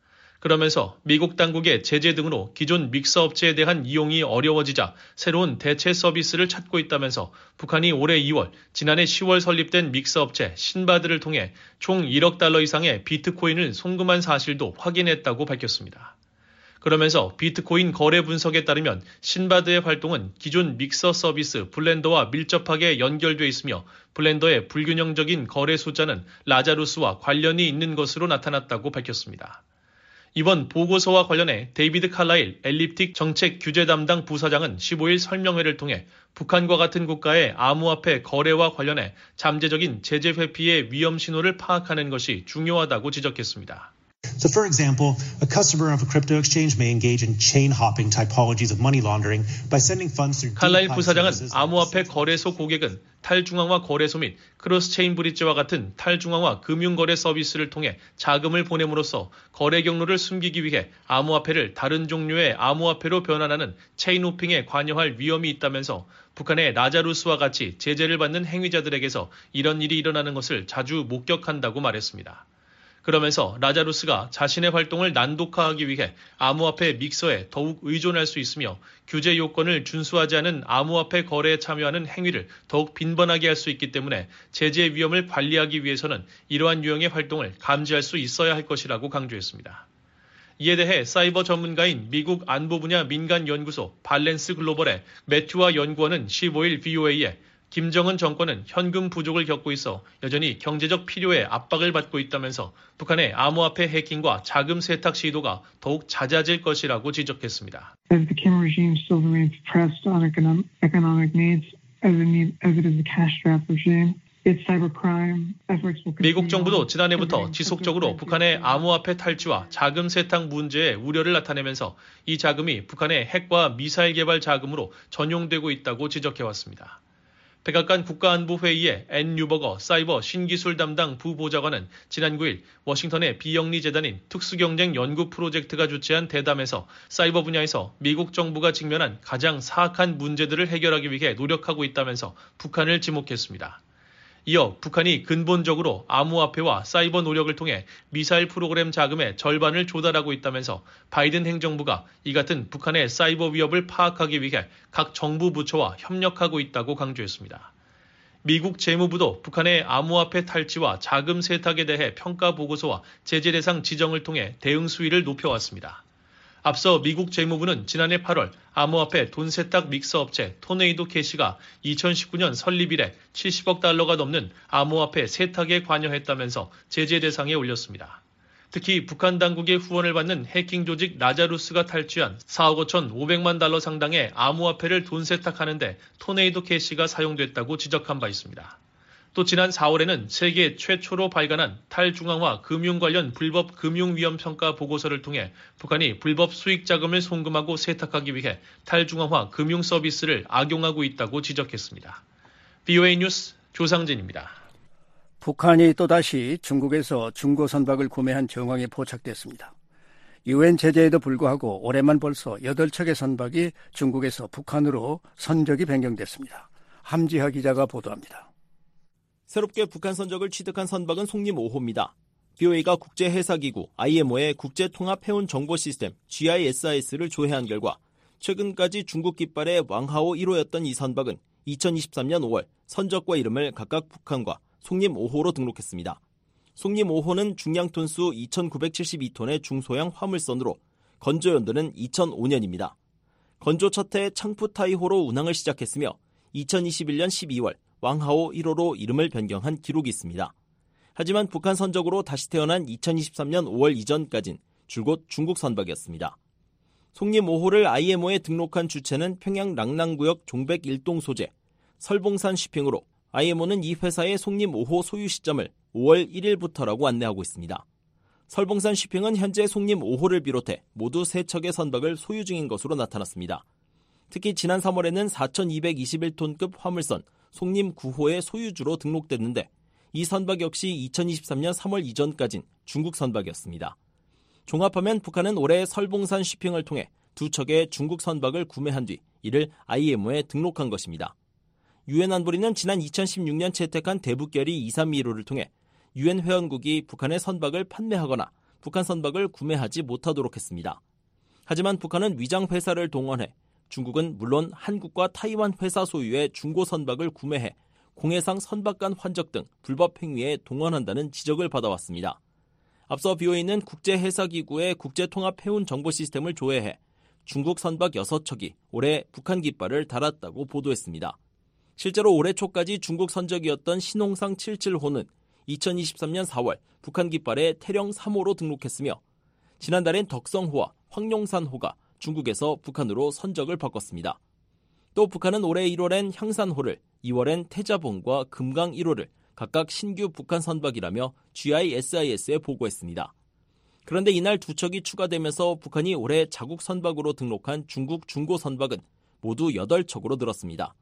그러면서 미국 당국의 제재 등으로 기존 믹서 업체에 대한 이용이 어려워지자 새로운 대체 서비스를 찾고 있다면서 북한이 올해 2월, 지난해 10월 설립된 믹서 업체 신바드를 통해 총 1억 달러 이상의 비트코인을 송금한 사실도 확인했다고 밝혔습니다. 그러면서 비트코인 거래 분석에 따르면 신바드의 활동은 기존 믹서 서비스 블렌더와 밀접하게 연결돼 있으며 블렌더의 불균형적인 거래 숫자는 라자루스와 관련이 있는 것으로 나타났다고 밝혔습니다. 이번 보고서와 관련해 데이비드 칼라일 엘립틱 정책 규제 담당 부사장은 15일 설명회를 통해 북한과 같은 국가의 암호화폐 거래와 관련해 잠재적인 제재 회피의 위험 신호를 파악하는 것이 중요하다고 지적했습니다. So, for example, a customer of a crypto exchange may engage in chain-hopping typologies of money laundering by sending funds through 칼라일 부사장은 암호화폐 거래소 고객은 탈중앙화 거래소 및 크로스체인 브릿지와 같은 탈중앙화 금융거래 서비스를 통해 자금을 보냄으로써 거래 경로를 숨기기 위해 암호화폐를 다른 종류의 암호화폐로 변환하는 체인호핑에 관여할 위험이 있다면서 북한의 라자루스와 같이 제재를 받는 행위자들에게서 이런 일이 일어나는 것을 자주 목격한다고 말했습니다. 그러면서 라자루스가 자신의 활동을 난독화하기 위해 암호화폐 믹서에 더욱 의존할 수 있으며 규제 요건을 준수하지 않은 암호화폐 거래에 참여하는 행위를 더욱 빈번하게 할 수 있기 때문에 제재 위험을 관리하기 위해서는 이러한 유형의 활동을 감지할 수 있어야 할 것이라고 강조했습니다. 이에 대해 사이버 전문가인 미국 안보 분야 민간연구소 발렌스 글로벌의 매튜아 연구원은 15일 VOA에 김정은 정권은 현금 부족을 겪고 있어 여전히 경제적 필요에 압박을 받고 있다면서 북한의 암호화폐 해킹과 자금 세탁 시도가 더욱 잦아질 것이라고 지적했습니다. As the Kim regime still remains pressed on economic needs, as it is a cash-strapped regime, 미국 정부도 지난해부터 지속적으로 북한의 암호화폐 탈취와 자금 세탁 문제에 우려를 나타내면서 이 자금이 북한의 핵과 미사일 개발 자금으로 전용되고 있다고 지적해왔습니다. 백악관 국가안보회의의 앤 뉴버거 사이버 신기술 담당 부보좌관은 지난 9일 워싱턴의 비영리 재단인 특수경쟁 연구 프로젝트가 주최한 대담에서 사이버 분야에서 미국 정부가 직면한 가장 사악한 문제들을 해결하기 위해 노력하고 있다면서 북한을 지목했습니다. 이어 북한이 근본적으로 암호화폐와 사이버 노력을 통해 미사일 프로그램 자금의 절반을 조달하고 있다면서 바이든 행정부가 이 같은 북한의 사이버 위협을 파악하기 위해 각 정부 부처와 협력하고 있다고 강조했습니다. 미국 재무부도 북한의 암호화폐 탈취와 자금 세탁에 대해 평가 보고서와 제재 대상 지정을 통해 대응 수위를 높여왔습니다. 앞서 미국 재무부는 지난해 8월 암호화폐 돈 세탁 믹서 업체 토네이도 캐시가 2019년 설립 이래 70억 달러가 넘는 암호화폐 세탁에 관여했다면서 제재 대상에 올렸습니다. 특히 북한 당국의 후원을 받는 해킹 조직 라자루스가 탈취한 4억 5,500만 달러 상당의 암호화폐를 돈 세탁하는 데 토네이도 캐시가 사용됐다고 지적한 바 있습니다. 또 지난 4월에는 세계 최초로 발간한 탈중앙화 금융 관련 불법 금융위험 평가 보고서를 통해 북한이 불법 수익 자금을 송금하고 세탁하기 위해 탈중앙화 금융 서비스를 악용하고 있다고 지적했습니다. VOA 뉴스 조상진입니다. 북한이 또다시 중국에서 중고 선박을 구매한 정황이 포착됐습니다. UN 제재에도 불구하고 올해만 벌써 8척의 선박이 중국에서 북한으로 선적이 변경됐습니다. 함지하 기자가 보도합니다. 새롭게 북한 선적을 취득한 선박은 송림 5호입니다. BOA가 국제해사기구 IMO의 국제통합해운 정보 시스템 GISIS를 조회한 결과 최근까지 중국 깃발의 왕하오 1호였던 이 선박은 2023년 5월 선적과 이름을 각각 북한과 송림 5호로 등록했습니다. 송림 5호는 중량 톤수 2,972톤의 중소형 화물선으로 건조 연도는 2005년입니다. 건조 첫 해 창푸타이호로 운항을 시작했으며 2021년 12월 왕하오 1호로 이름을 변경한 기록이 있습니다. 하지만 북한 선적으로 다시 태어난 2023년 5월 이전까진 줄곧 중국 선박이었습니다. 송림 5호를 IMO에 등록한 주체는 평양 랑랑구역 종백 1동 소재 설봉산 쉬핑으로 IMO는 이 회사의 송림 5호 소유 시점을 5월 1일부터라고 안내하고 있습니다. 설봉산 쉬핑은 현재 송림 5호를 비롯해 모두 3척의 선박을 소유 중인 것으로 나타났습니다. 특히 지난 3월에는 4,221톤급 화물선 송림 9호의 소유주로 등록됐는데 이 선박 역시 2023년 3월 이전까진 중국 선박이었습니다. 종합하면 북한은 올해 설봉산 쉬핑을 통해 2척의 중국 선박을 구매한 뒤 이를 IMO에 등록한 것입니다. 유엔 안보리는 지난 2016년 채택한 대북결의 232호를 통해 유엔 회원국이 북한의 선박을 판매하거나 북한 선박을 구매하지 못하도록 했습니다. 하지만 북한은 위장 회사를 동원해 중국은 물론 한국과 타이완 회사 소유의 중고 선박을 구매해 공해상 선박간 환적 등 불법 행위에 동원한다는 지적을 받아왔습니다. 앞서 BOA는 국제해사기구의 국제통합해운 정보 시스템을 조회해 중국 선박 6척이 올해 북한 깃발을 달았다고 보도했습니다. 실제로 올해 초까지 중국 선적이었던 신홍상 77호는 2023년 4월 북한 깃발에 태령 3호로 등록했으며 지난달엔 덕성호와 황룡산호가 중국에서 북한으로 선적을 바꿨습니다. 또 북한은 올해 1월엔 향산호를, 2월엔 태자봉과 금강 1호를 각각 신규 북한 선박이라며 GISIS에 보고했습니다. 그런데 이날 두 척이 추가되면서 북한이 올해 자국 선박으로 등록한 중국 중고 선박은 모두 8척으로 늘었습니다.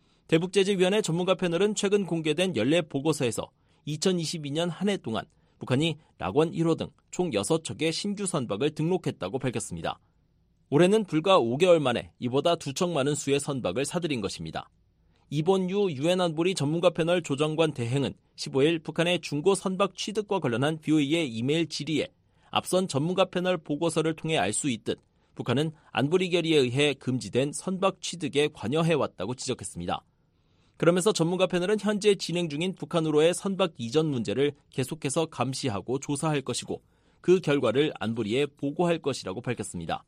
대북제재위원회 전문가 패널은 최근 공개된 연례 보고서에서 2022년 한 해 동안 북한이 락원 1호 등 총 6척의 신규 선박을 등록했다고 밝혔습니다. 올해는 불과 5개월 만에 이보다 2척 많은 수의 선박을 사들인 것입니다. 이본유 유엔 안보리 전문가 패널 조정관 대행은 15일 북한의 중고 선박 취득과 관련한 BOA의 이메일 질의에 앞선 전문가 패널 보고서를 통해 알 수 있듯 북한은 안보리 결의에 의해 금지된 선박 취득에 관여해왔다고 지적했습니다. 그러면서 전문가 패널은 현재 진행 중인 북한으로의 선박 이전 문제를 계속해서 감시하고 조사할 것이고 그 결과를 안보리에 보고할 것이라고 밝혔습니다.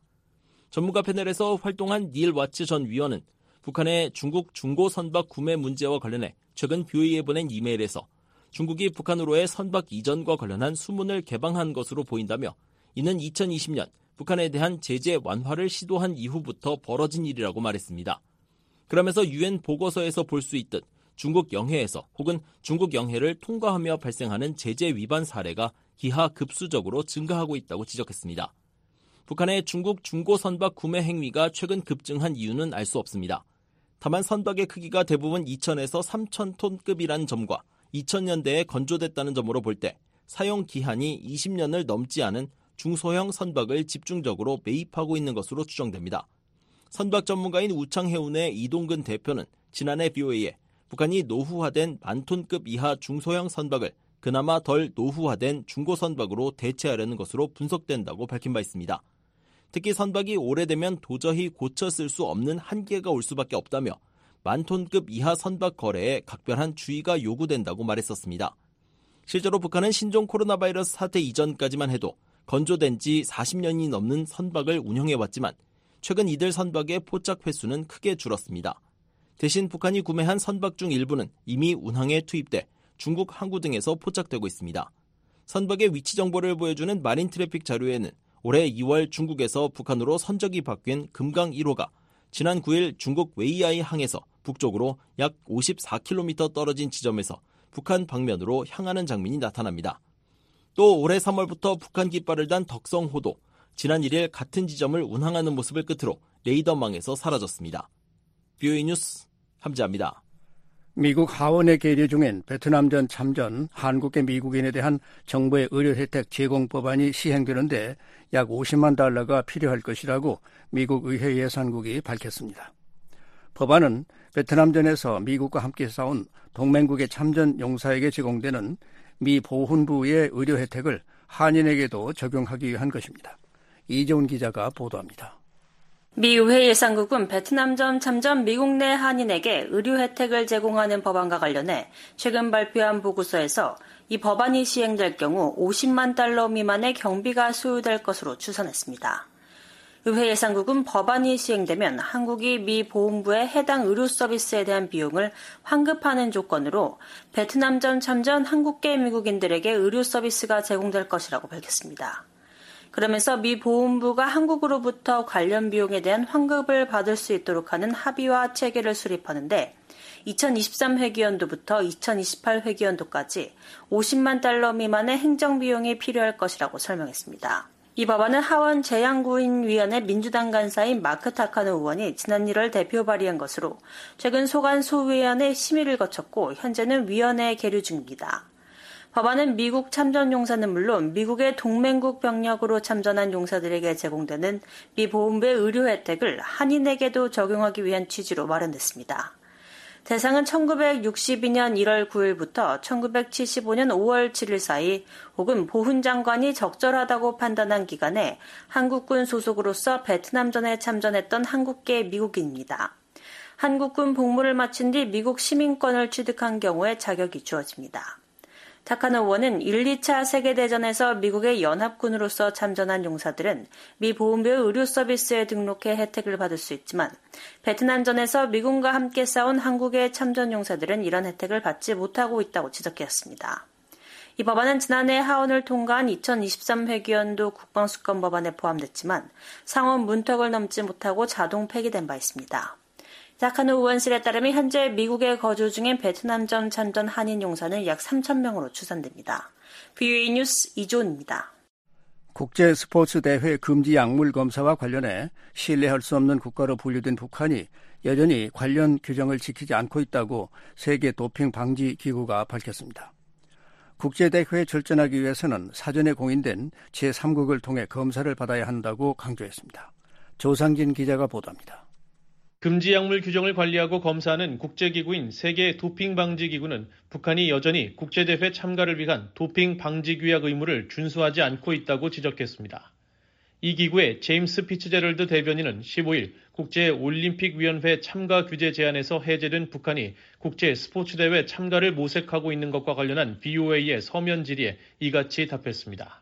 전문가 패널에서 활동한 닐 와츠 전 위원은 북한의 중국 중고 선박 구매 문제와 관련해 최근 BOA에 보낸 이메일에서 중국이 북한으로의 선박 이전과 관련한 수문을 개방한 것으로 보인다며 이는 2020년 북한에 대한 제재 완화를 시도한 이후부터 벌어진 일이라고 말했습니다. 그러면서 유엔 보고서에서 볼 수 있듯 중국 영해에서 혹은 중국 영해를 통과하며 발생하는 제재 위반 사례가 기하급수적으로 증가하고 있다고 지적했습니다. 북한의 중국 중고 선박 구매 행위가 최근 급증한 이유는 알 수 없습니다. 다만 선박의 크기가 대부분 2,000에서 3,000톤급이라는 점과 2000년대에 건조됐다는 점으로 볼 때 사용 기한이 20년을 넘지 않은 중소형 선박을 집중적으로 매입하고 있는 것으로 추정됩니다. 선박 전문가인 우창해운의 이동근 대표는 지난해 BOA에 북한이 노후화된 10,000톤급 이하 중소형 선박을 그나마 덜 노후화된 중고 선박으로 대체하려는 것으로 분석된다고 밝힌 바 있습니다. 특히 선박이 오래되면 도저히 고쳐 쓸 수 없는 한계가 올 수밖에 없다며 10,000톤급 이하 선박 거래에 각별한 주의가 요구된다고 말했었습니다. 실제로 북한은 신종 코로나 바이러스 사태 이전까지만 해도 건조된 지 40년이 넘는 선박을 운영해왔지만 최근 이들 선박의 포착 횟수는 크게 줄었습니다. 대신 북한이 구매한 선박 중 일부는 이미 운항에 투입돼 중국 항구 등에서 포착되고 있습니다. 선박의 위치 정보를 보여주는 마린 트래픽 자료에는 올해 2월 중국에서 북한으로 선적이 바뀐 금강 1호가 지난 9일 중국 웨이아이 항에서 북쪽으로 약 54km 떨어진 지점에서 북한 방면으로 향하는 장면이 나타납니다. 또 올해 3월부터 북한 깃발을 단 덕성호도 지난 1일 같은 지점을 운항하는 모습을 끝으로 레이더망에서 사라졌습니다. BOA 뉴스 함지아입니다. 미국 하원의 계류 중인 베트남전 참전 한국계 미국인에 대한 정부의 의료 혜택 제공 법안이 시행되는데 약 50만 달러가 필요할 것이라고 미국 의회 예산국이 밝혔습니다. 법안은 베트남전에서 미국과 함께 싸운 동맹국의 참전 용사에게 제공되는 미 보훈부의 의료 혜택을 한인에게도 적용하기 위한 것입니다. 이재훈 기자가 보도합니다. 미 의회 예산국은 베트남전 참전 미국 내 한인에게 의료 혜택을 제공하는 법안과 관련해 최근 발표한 보고서에서 이 법안이 시행될 경우 50만 달러 미만의 경비가 소요될 것으로 추산했습니다. 의회 예산국은 법안이 시행되면 한국이 미 보훈부의 해당 의료 서비스에 대한 비용을 환급하는 조건으로 베트남전 참전 한국계 미국인들에게 의료 서비스가 제공될 것이라고 밝혔습니다. 그러면서 미 보훈부가 한국으로부터 관련 비용에 대한 환급을 받을 수 있도록 하는 합의와 체계를 수립하는데 2023 회기연도부터 2028 회기연도까지 50만 달러 미만의 행정비용이 필요할 것이라고 설명했습니다. 이 법안은 하원 재양구인위원회 민주당 간사인 마크 타카노 의원이 지난 1월 대표 발의한 것으로 최근 소관 소위원회 심의를 거쳤고 현재는 위원회에 계류 중입니다. 법안은 미국 참전 용사는 물론 미국의 동맹국 병력으로 참전한 용사들에게 제공되는 미 보훈부의 의료 혜택을 한인에게도 적용하기 위한 취지로 마련됐습니다. 대상은 1962년 1월 9일부터 1975년 5월 7일 사이 혹은 보훈 장관이 적절하다고 판단한 기간에 한국군 소속으로서 베트남전에 참전했던 한국계 미국인입니다. 한국군 복무를 마친 뒤 미국 시민권을 취득한 경우에 자격이 주어집니다. 타카노 의원은 1, 2차 세계대전에서 미국의 연합군으로서 참전한 용사들은 미 보훈부의 의료 서비스에 등록해 혜택을 받을 수 있지만 베트남전에서 미군과 함께 싸운 한국의 참전 용사들은 이런 혜택을 받지 못하고 있다고 지적했습니다. 이 법안은 지난해 하원을 통과한 2023 회기연도 국방수권 법안에 포함됐지만 상원 문턱을 넘지 못하고 자동 폐기된 바 있습니다. 타카노 의원실에 따르면 현재 미국에 거주 중인 베트남전 참전 한인 용사는 약 3,000명으로 추산됩니다. VOA 뉴스 이조은입니다. 국제 스포츠 대회 금지 약물 검사와 관련해 신뢰할 수 없는 국가로 분류된 북한이 여전히 관련 규정을 지키지 않고 있다고 세계 도핑 방지 기구가 밝혔습니다. 국제 대회에 출전하기 위해서는 사전에 공인된 제3국을 통해 검사를 받아야 한다고 강조했습니다. 조상진 기자가 보도합니다. 금지 약물 규정을 관리하고 검사하는 국제기구인 세계 도핑 방지 기구는 북한이 여전히 국제대회 참가를 위한 도핑 방지 규약 의무를 준수하지 않고 있다고 지적했습니다. 이 기구의 제임스 피츠제럴드 대변인은 15일 국제올림픽위원회 참가 규제 제안에서 해제된 북한이 국제 스포츠대회 참가를 모색하고 있는 것과 관련한 BOA의 서면 질의에 이같이 답했습니다.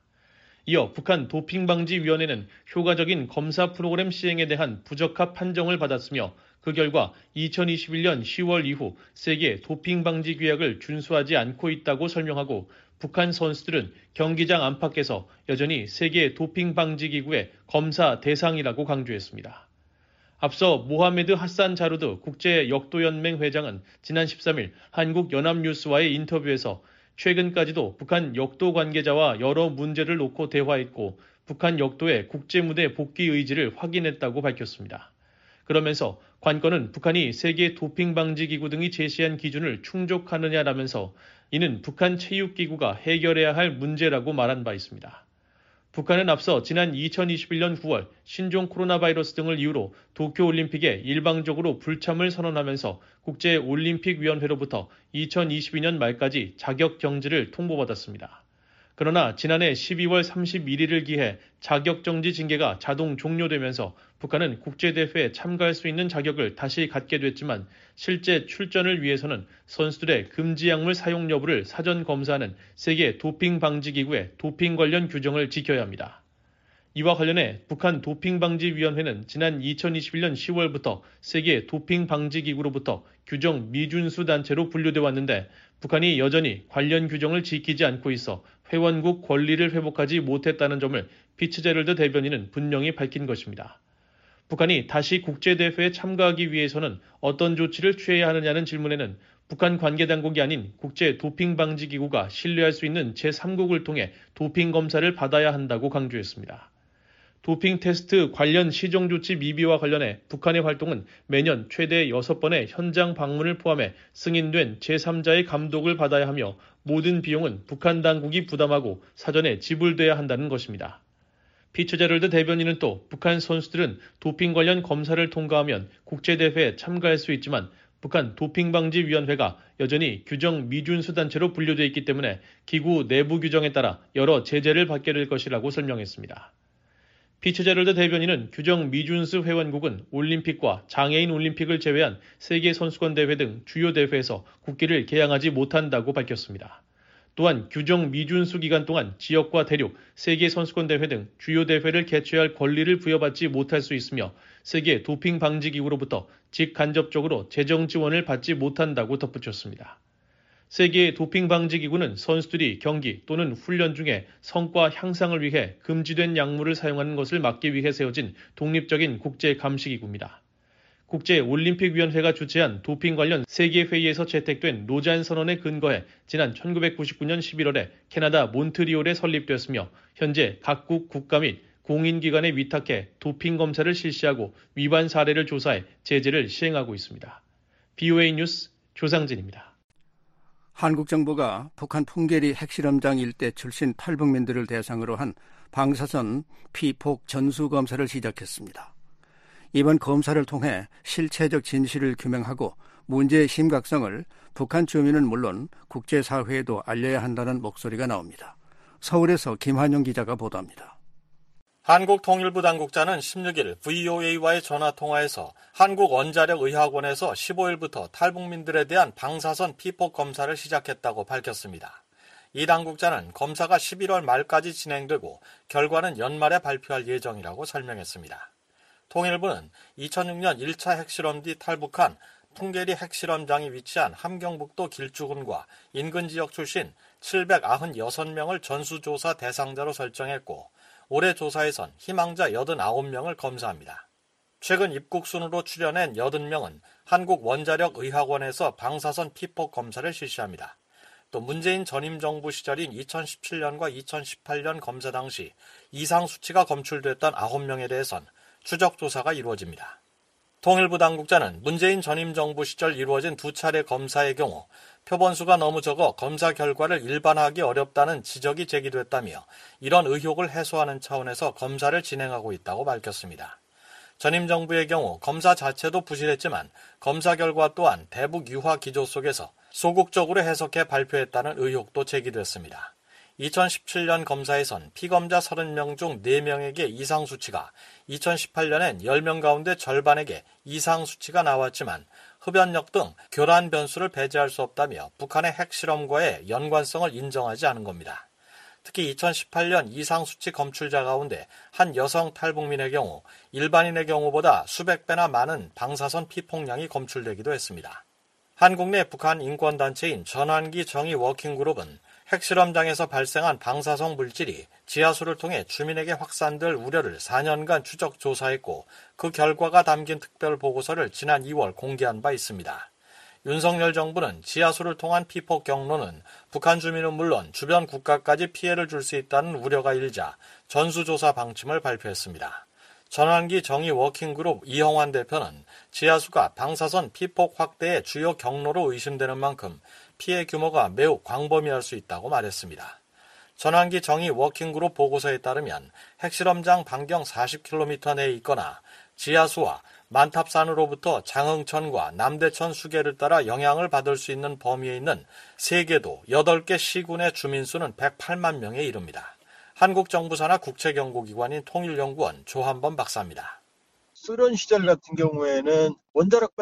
이어 북한 도핑방지위원회는 효과적인 검사 프로그램 시행에 대한 부적합 판정을 받았으며 그 결과 2021년 10월 이후 세계 도핑방지 규약을 준수하지 않고 있다고 설명하고 북한 선수들은 경기장 안팎에서 여전히 세계 도핑방지기구의 검사 대상이라고 강조했습니다. 앞서 모하메드 하산 자루드 국제역도연맹 회장은 지난 13일 한국연합뉴스와의 인터뷰에서 최근까지도 북한 역도 관계자와 여러 문제를 놓고 대화했고 북한 역도의 국제무대 복귀 의지를 확인했다고 밝혔습니다. 그러면서 관건은 북한이 세계 도핑방지기구 등이 제시한 기준을 충족하느냐라면서 이는 북한 체육기구가 해결해야 할 문제라고 말한 바 있습니다. 북한은 앞서 지난 2021년 9월 신종 코로나 바이러스 등을 이유로 도쿄올림픽에 일방적으로 불참을 선언하면서 국제올림픽위원회로부터 2022년 말까지 자격 정지를 통보받았습니다. 그러나 지난해 12월 31일을 기해 자격 정지 징계가 자동 종료되면서 북한은 국제대회에 참가할 수 있는 자격을 다시 갖게 됐지만 실제 출전을 위해서는 선수들의 금지 약물 사용 여부를 사전 검사하는 세계 도핑방지기구의 도핑 관련 규정을 지켜야 합니다. 이와 관련해 북한 도핑방지위원회는 지난 2021년 10월부터 세계 도핑방지기구로부터 규정 미준수 단체로 분류돼 왔는데 북한이 여전히 관련 규정을 지키지 않고 있어 회원국 권리를 회복하지 못했다는 점을 피츠제럴드 대변인은 분명히 밝힌 것입니다. 북한이 다시 국제대회에 참가하기 위해서는 어떤 조치를 취해야 하느냐는 질문에는 북한 관계당국이 아닌 국제도핑방지기구가 신뢰할 수 있는 제3국을 통해 도핑 검사를 받아야 한다고 강조했습니다. 도핑 테스트 관련 시정조치 미비와 관련해 북한의 활동은 매년 최대 6번의 현장 방문을 포함해 승인된 제3자의 감독을 받아야 하며 모든 비용은 북한 당국이 부담하고 사전에 지불돼야 한다는 것입니다. 피츠제럴드 대변인은 또 북한 선수들은 도핑 관련 검사를 통과하면 국제대회에 참가할 수 있지만 북한 도핑방지위원회가 여전히 규정 미준수 단체로 분류되어 있기 때문에 기구 내부 규정에 따라 여러 제재를 받게 될 것이라고 설명했습니다. 피츠제럴드 대변인은 규정 미준수 회원국은 올림픽과 장애인 올림픽을 제외한 세계선수권 대회 등 주요 대회에서 국기를 개양하지 못한다고 밝혔습니다. 또한 규정 미준수 기간 동안 지역과 대륙, 세계선수권 대회 등 주요 대회를 개최할 권리를 부여받지 못할 수 있으며 세계 도핑방지기구로부터 직간접적으로 재정 지원을 받지 못한다고 덧붙였습니다. 세계 도핑방지기구는 선수들이 경기 또는 훈련 중에 성과 향상을 위해 금지된 약물을 사용하는 것을 막기 위해 세워진 독립적인 국제감시기구입니다. 국제올림픽위원회가 주최한 도핑 관련 세계회의에서 채택된 로잔 선언에 근거해 지난 1999년 11월에 캐나다 몬트리올에 설립되었으며 현재 각국 국가 및 공인기관에 위탁해 도핑 검사를 실시하고 위반 사례를 조사해 제재를 시행하고 있습니다. BOA 뉴스 조상진입니다. 한국 정부가 북한 풍계리 핵실험장 일대 출신 탈북민들을 대상으로 한 방사선 피폭 전수검사를 시작했습니다. 이번 검사를 통해 실체적 진실을 규명하고 문제의 심각성을 북한 주민은 물론 국제사회에도 알려야 한다는 목소리가 나옵니다. 서울에서 김한용 기자가 보도합니다. 한국통일부 당국자는 16일 VOA와의 전화통화에서 한국원자력의학원에서 15일부터 탈북민들에 대한 방사선 피폭 검사를 시작했다고 밝혔습니다. 이 당국자는 검사가 11월 말까지 진행되고 결과는 연말에 발표할 예정이라고 설명했습니다. 통일부는 2006년 1차 핵실험 뒤 탈북한 풍계리 핵실험장이 위치한 함경북도 길주군과 인근 지역 출신 796명을 전수조사 대상자로 설정했고 올해 조사에선 희망자 89명을 검사합니다. 최근 입국순으로 출연한 80명은 한국원자력의학원에서 방사선 피폭 검사를 실시합니다. 또 문재인 전임 정부 시절인 2017년과 2018년 검사 당시 이상 수치가 검출됐던 9명에 대해선 추적 조사가 이루어집니다. 통일부 당국자는 문재인 전임 정부 시절 이루어진 2차례 검사의 경우 표본수가 너무 적어 검사 결과를 일반화하기 어렵다는 지적이 제기됐다며 이런 의혹을 해소하는 차원에서 검사를 진행하고 있다고 밝혔습니다. 전임 정부의 경우 검사 자체도 부실했지만 검사 결과 또한 대북 유화 기조 속에서 소극적으로 해석해 발표했다는 의혹도 제기됐습니다. 2017년 검사에선 피검자 30명 중 4명에게 이상 수치가, 2018년엔 10명 가운데 절반에게 이상 수치가 나왔지만 흡연력 등 교란 변수를 배제할 수 없다며 북한의 핵실험과의 연관성을 인정하지 않은 겁니다. 특히 2018년 이상 수치 검출자 가운데 한 여성 탈북민의 경우 일반인의 경우보다 수백 배나 많은 방사선 피폭량이 검출되기도 했습니다. 한국 내 북한 인권단체인 전환기 정의 워킹그룹은 핵실험장에서 발생한 방사성 물질이 지하수를 통해 주민에게 확산될 우려를 4년간 추적 조사했고 그 결과가 담긴 특별보고서를 지난 2월 공개한 바 있습니다. 윤석열 정부는 지하수를 통한 피폭 경로는 북한 주민은 물론 주변 국가까지 피해를 줄 수 있다는 우려가 일자 전수조사 방침을 발표했습니다. 전환기 정의 워킹그룹 이형환 대표는 지하수가 방사선 피폭 확대의 주요 경로로 의심되는 만큼 피해 규모가 매우 광범위할 수 있다고 말했습니다. 전환기 정의 워킹그룹 보고서에 따르면 핵실험장 반경 40km 내에 있거나 지하수와 만탑산으로부터 장흥천과 남대천 수계를 따라 영향을 받을 수 있는 범위에 있는 세계도 8개 시군의 주민수는 108만 명에 이릅니다. 한국 정부 산하 국책연구기관인 통일연구원 조한범 박사입니다. 소련 시절 같은 경우에는 원자력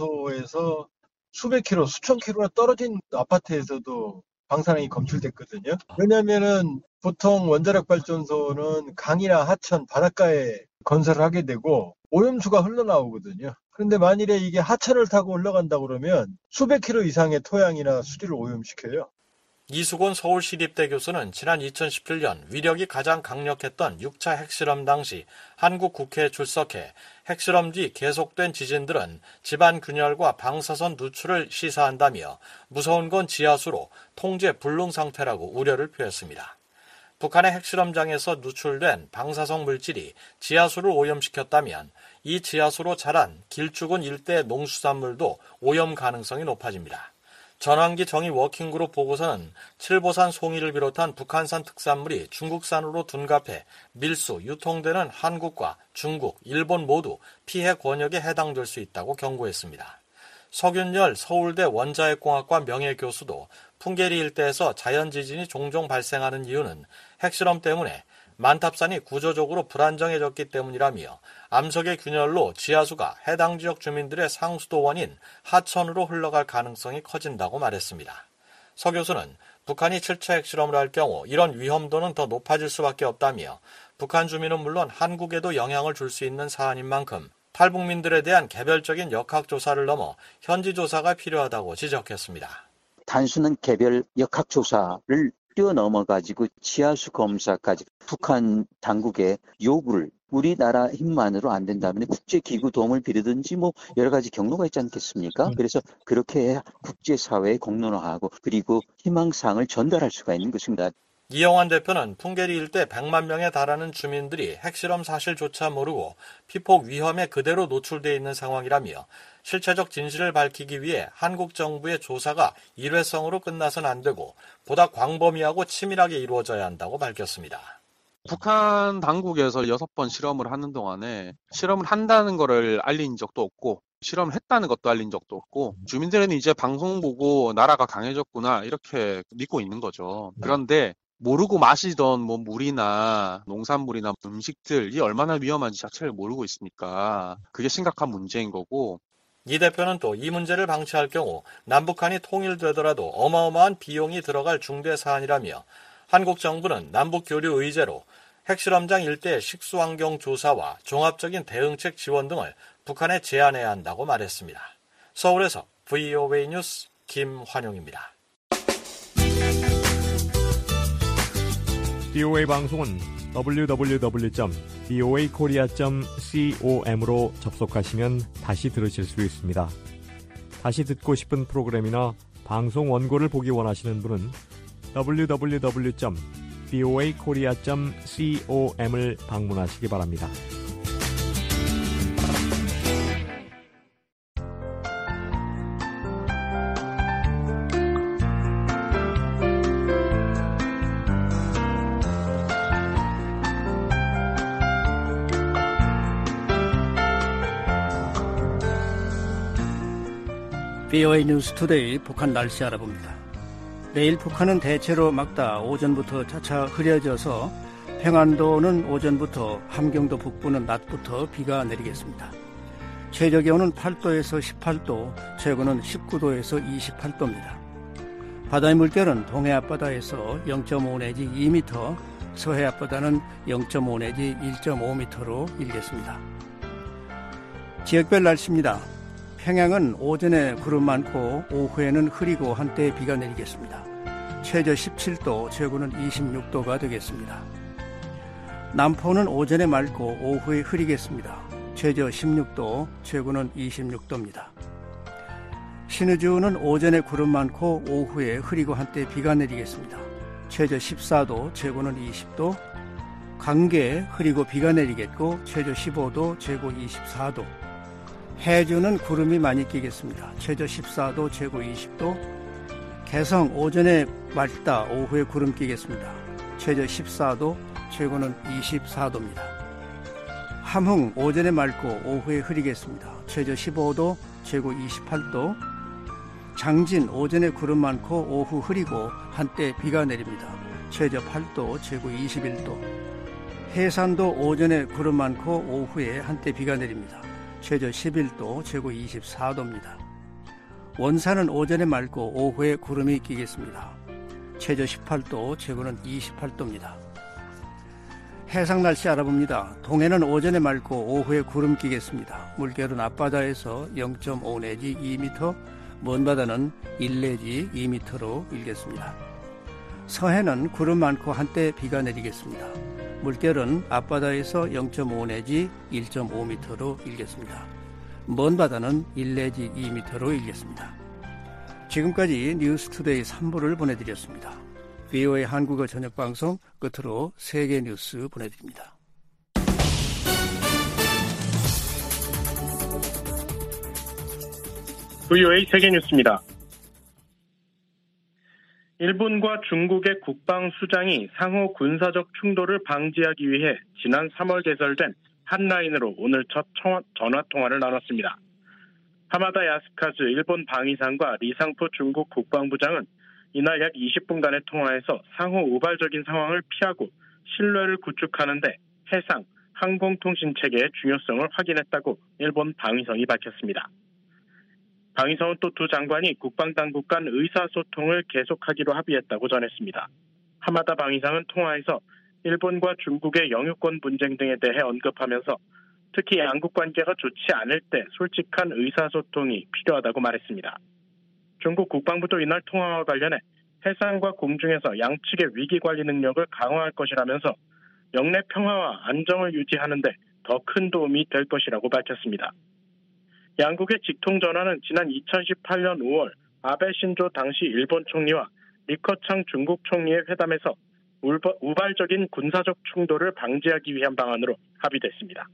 발전소에서 수백 킬로, 수천 킬로나 떨어진 아파트에서도 방사능이 검출됐거든요. 왜냐하면은 보통 원자력 발전소는 강이나 하천, 바닷가에 건설을 하게 되고 오염수가 흘러나오거든요. 그런데 만일에 이게 하천을 타고 올라간다 그러면 수백 킬로 이상의 토양이나 수지를 오염시켜요. 이수곤 서울시립대 교수는 지난 2017년 위력이 가장 강력했던 6차 핵실험 당시 한국 국회에 출석해 핵실험 뒤 계속된 지진들은 집안 균열과 방사선 누출을 시사한다며 무서운 건 지하수로 통제 불능 상태라고 우려를 표했습니다. 북한의 핵실험장에서 누출된 방사성 물질이 지하수를 오염시켰다면 이 지하수로 자란 길주군 일대 농수산물도 오염 가능성이 높아집니다. 전환기 정의 워킹그룹 보고서는 칠보산 송이를 비롯한 북한산 특산물이 중국산으로 둔갑해 밀수, 유통되는 한국과 중국, 일본 모두 피해 권역에 해당될 수 있다고 경고했습니다. 석윤열 서울대 원자핵공학과 명예교수도 풍계리 일대에서 자연지진이 종종 발생하는 이유는 핵실험 때문에 만탑산이 구조적으로 불안정해졌기 때문이라며 암석의 균열로 지하수가 해당 지역 주민들의 상수도원인 하천으로 흘러갈 가능성이 커진다고 말했습니다. 서 교수는 북한이 7차 핵실험을 할 경우 이런 위험도는 더 높아질 수밖에 없다며 북한 주민은 물론 한국에도 영향을 줄 수 있는 사안인 만큼 탈북민들에 대한 개별적인 역학조사를 넘어 현지조사가 필요하다고 지적했습니다. 단순한 개별 역학조사를 뛰어넘어가지고 지하수 검사까지 북한 당국의 요구를 우리나라 힘만으로 안 된다면 국제기구 도움을 빌리든지 여러 가지 경로가 있지 않겠습니까? 그래서 그렇게 해야 국제사회에 공론화하고 그리고 희망사항을 전달할 수가 있는 것입니다. 이영환 대표는 풍계리 일대 100만 명에 달하는 주민들이 핵실험 사실조차 모르고 피폭 위험에 그대로 노출되어 있는 상황이라며 실체적 진실을 밝히기 위해 한국 정부의 조사가 일회성으로 끝나서는 안 되고 보다 광범위하고 치밀하게 이루어져야 한다고 밝혔습니다. 북한 당국에서 6번 실험을 하는 동안에 실험을 한다는 것을 알린 적도 없고 실험을 했다는 것도 알린 적도 없고 주민들은 이제 방송 보고 나라가 강해졌구나 이렇게 믿고 있는 거죠. 그런데 모르고 마시던 뭐 물이나 농산물이나 음식들이 얼마나 위험한지 자체를 모르고 있으니까 그게 심각한 문제인 거고 이 대표는 또 이 문제를 방치할 경우 남북한이 통일되더라도 어마어마한 비용이 들어갈 중대 사안이라며 한국 정부는 남북 교류 의제로 핵실험장 일대 식수환경 조사와 종합적인 대응책 지원 등을 북한에 제안해야 한다고 말했습니다. 서울에서 VOA 뉴스 김환용입니다. VOA 방송은 www.voakorea.com으로 접속하시면 다시 들으실 수 있습니다. 다시 듣고 싶은 프로그램이나 방송 원고를 보기 원하시는 분은 www.voakorea.com을 방문하시기 바랍니다. VOA 뉴스 투데이 북한 날씨 알아봅니다. 내일 북한은 대체로 맑다 오전부터 차차 흐려져서 평안도는 오전부터 함경도 북부는 낮부터 비가 내리겠습니다. 최저기온은 8도에서 18도, 최고는 19도에서 28도입니다. 바다의 물결은 동해 앞바다에서 0.5 내지 2m, 서해 앞바다는 0.5 내지 1.5m로 일겠습니다. 지역별 날씨입니다. 평양은 오전에 구름 많고 오후에는 흐리고 한때 비가 내리겠습니다. 최저 17도, 최고는 26도가 되겠습니다. 남포는 오전에 맑고 오후에 흐리겠습니다. 최저 16도, 최고는 26도입니다. 신의주는 오전에 구름 많고 오후에 흐리고 한때 비가 내리겠습니다. 최저 14도, 최고는 20도. 강계 흐리고 비가 내리겠고 최저 15도, 최고 24도. 해주는 구름이 많이 끼겠습니다. 최저 14도, 최고 20도. 개성 오전에 맑다, 오후에 구름 끼겠습니다. 최저 14도, 최고는 24도입니다. 함흥 오전에 맑고 오후에 흐리겠습니다. 최저 15도, 최고 28도. 장진 오전에 구름 많고 오후 흐리고 한때 비가 내립니다. 최저 8도, 최고 21도. 해산도 오전에 구름 많고 오후에 한때 비가 내립니다. 최저 11도, 최고 24도입니다. 원산은 오전에 맑고 오후에 구름이 끼겠습니다. 최저 18도, 최고는 28도입니다. 해상 날씨 알아봅니다. 동해는 오전에 맑고 오후에 구름 끼겠습니다. 물결은 앞바다에서 0.5 내지 2m, 먼 바다는 1 내지 2m로 일겠습니다. 서해는 구름 많고 한때 비가 내리겠습니다. 물결은 앞바다에서 0.5 내지 1.5m로 일겠습니다. 먼 바다는 1 내지 2m로 일겠습니다. 지금까지 뉴스투데이 3부를 보내드렸습니다. VOA 한국어 저녁방송 끝으로 세계 뉴스 보내드립니다. VOA 세계뉴스입니다. 일본과 중국의 국방수장이 상호 군사적 충돌을 방지하기 위해 지난 3월 개설된 핫라인으로 오늘 첫 전화통화를 나눴습니다. 하마다 야스카즈 일본 방위상과 리상포 중국 국방부장은 이날 약 20분간의 통화에서 상호 우발적인 상황을 피하고 신뢰를 구축하는 데 해상, 항공통신 체계의 중요성을 확인했다고 일본 방위성이 밝혔습니다. 방위성은 또 두 장관이 국방당국 간 의사소통을 계속하기로 합의했다고 전했습니다. 하마다 방위상은 통화에서 일본과 중국의 영유권 분쟁 등에 대해 언급하면서 특히 양국 관계가 좋지 않을 때 솔직한 의사소통이 필요하다고 말했습니다. 중국 국방부도 이날 통화와 관련해 해상과 공중에서 양측의 위기관리 능력을 강화할 것이라면서 영내 평화와 안정을 유지하는 데 더 큰 도움이 될 것이라고 밝혔습니다. 양국의 직통전환은 지난 2018년 5월 아베 신조 당시 일본 총리와 리커창 중국 총리의 회담에서 우발적인 군사적 충돌을 방지하기 위한 방안으로 합의됐습니다.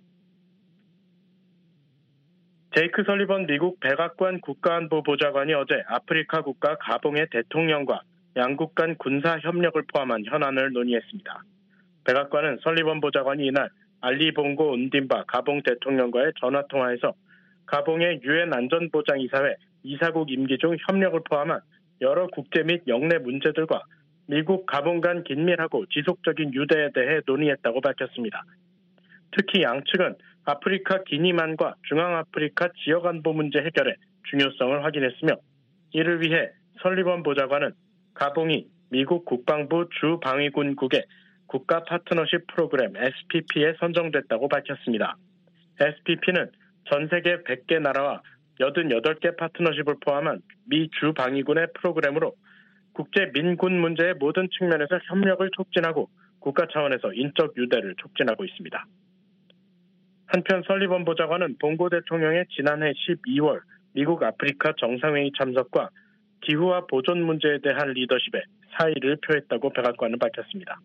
제이크 설리번 미국 백악관 국가안보보좌관이 어제 아프리카 국가 가봉의 대통령과 양국 간 군사 협력을 포함한 현안을 논의했습니다. 백악관은 설리번 보좌관이 이날 알리 봉고 은딘바 가봉 대통령과의 전화통화에서 가봉의 유엔 안전보장이사회 이사국 임기 중 협력을 포함한 여러 국제 및 영내 문제들과 미국 가봉 간 긴밀하고 지속적인 유대에 대해 논의했다고 밝혔습니다. 특히 양측은 아프리카 기니만과 중앙아프리카 지역안보 문제 해결에 중요성을 확인했으며 이를 위해 설리번 보좌관은 가봉이 미국 국방부 주방위군국의 국가 파트너십 프로그램 SPP에 선정됐다고 밝혔습니다. SPP는 전 세계 100개 나라와 88개 파트너십을 포함한 미 주방위군의 프로그램으로 국제 민군 문제의 모든 측면에서 협력을 촉진하고 국가 차원에서 인적 유대를 촉진하고 있습니다. 한편 설리번 보좌관은 봉고 대통령의 지난해 12월 미국 아프리카 정상회의 참석과 기후와 보존 문제에 대한 리더십에 사의를 표했다고 백악관은 밝혔습니다.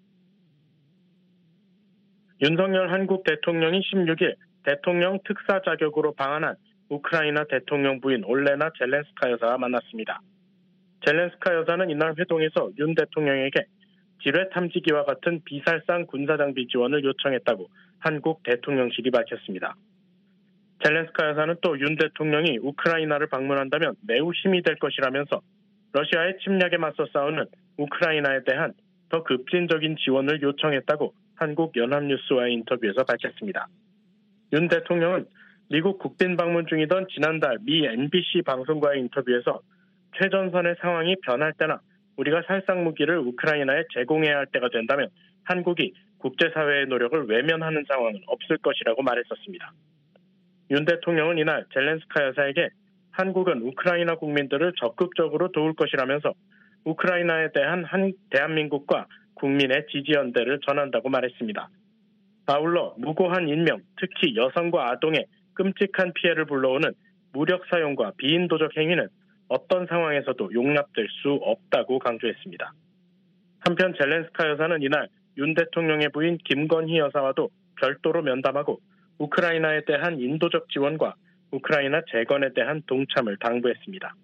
윤석열 한국 대통령이 16일 대통령 특사 자격으로 방한한 우크라이나 대통령 부인 올레나 젤렌스카 여사와 만났습니다. 젤렌스카 여사는 이날 회동에서 윤 대통령에게 지뢰 탐지기와 같은 비살상 군사장비 지원을 요청했다고 한국 대통령실이 밝혔습니다. 젤렌스카 여사는 또 윤 대통령이 우크라이나를 방문한다면 매우 힘이 될 것이라면서 러시아의 침략에 맞서 싸우는 우크라이나에 대한 더 급진적인 지원을 요청했다고 한국 연합뉴스와의 인터뷰에서 밝혔습니다. 윤 대통령은 미국 국빈 방문 중이던 지난달 미 NBC 방송과의 인터뷰에서 최전선의 상황이 변할 때나 우리가 살상 무기를 우크라이나에 제공해야 할 때가 된다면 한국이 국제사회의 노력을 외면하는 상황은 없을 것이라고 말했었습니다. 윤 대통령은 이날 젤렌스카 여사에게 한국은 우크라이나 국민들을 적극적으로 도울 것이라면서 우크라이나에 대한 대한민국과 국민의 지지연대를 전한다고 말했습니다. 아울러 무고한 인명, 특히 여성과 아동의 끔찍한 피해를 불러오는 무력 사용과 비인도적 행위는 어떤 상황에서도 용납될 수 없다고 강조했습니다. 한편 젤렌스카 여사는 이날 윤 대통령의 부인 김건희 여사와도 별도로 면담하고 우크라이나에 대한 인도적 지원과 우크라이나 재건에 대한 동참을 당부했습니다.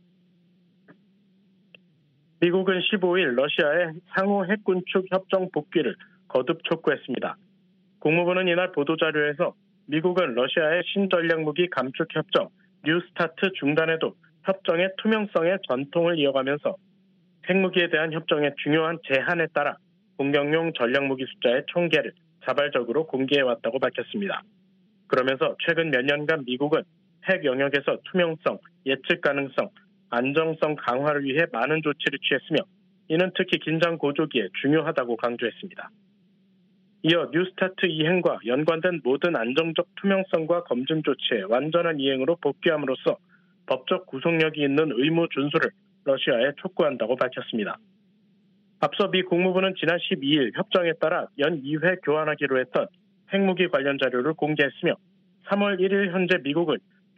미국은 15일 러시아의 상호 핵군축 협정 복귀를 거듭 촉구했습니다. 국무부는 이날 보도자료에서 미국은 러시아의 신전략무기 감축 협정 뉴스타트 중단에도 협정의 투명성의 전통을 이어가면서 핵무기에 대한 협정의 중요한 제한에 따라 공격용 전략무기 숫자의 총계를 자발적으로 공개해왔다고 밝혔습니다. 그러면서 최근 몇 년간 미국은 핵 영역에서 투명성, 예측 가능성, 안정성 강화를 위해 많은 조치를 취했으며 이는 특히 긴장 고조기에 중요하다고 강조했습니다. 이어 뉴스타트 이행과 연관된 모든 안정적 투명성과 검증 조치의 완전한 이행으로 복귀함으로써 법적 구속력이 있는 의무 준수를 러시아에 촉구한다고 밝혔습니다. 앞서 미 국무부는 지난 12일 협정에 따라 연 2회 교환하기로 했던 핵무기 관련 자료를 공개했으며 3월 1일 현재 미국은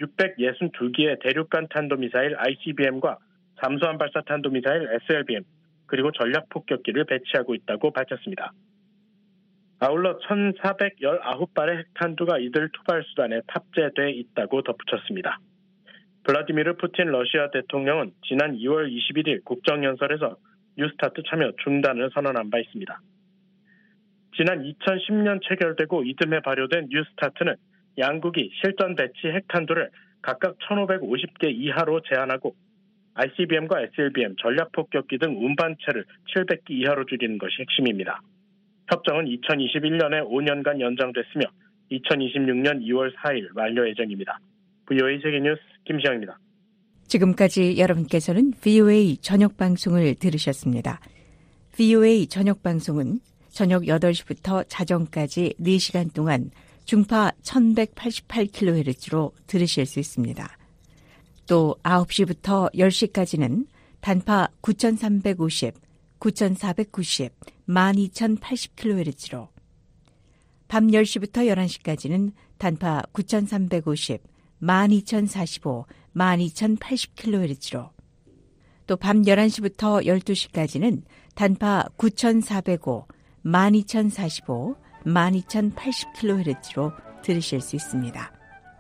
662기의 대륙간 탄도미사일 ICBM과 잠수함 발사 탄도미사일 SLBM 그리고 전략폭격기를 배치하고 있다고 밝혔습니다. 아울러 1,419발의 핵탄두가 이들 투발수단에 탑재돼 있다고 덧붙였습니다. 블라디미르 푸틴 러시아 대통령은 지난 2월 21일 국정연설에서 뉴스타트 참여 중단을 선언한 바 있습니다. 지난 2010년 체결되고 이듬해 발효된 뉴스타트는 양국이 실전 배치 핵탄두를 각각 1,550개 이하로 제한하고 ICBM과 SLBM, 전략폭격기 등 운반체를 700기 이하로 줄이는 것이 핵심입니다. 협정은 2021년에 5년간 연장됐으며 2026년 2월 4일 만료 예정입니다. VOA 세계뉴스 김시영입니다. 지금까지 여러분께서는 VOA 저녁방송을 들으셨습니다. VOA 저녁방송은 저녁 8시부터 자정까지 4시간 동안 중파 1188kHz로 들으실 수 있습니다. 또 9시부터 10시까지는 단파 9350, 9490, 12080kHz로 밤 10시부터 11시까지는 단파 9350, 12045, 12080kHz로 또 밤 11시부터 12시까지는 단파 9405, 12045, 12080kHz로 들으실 수 있습니다.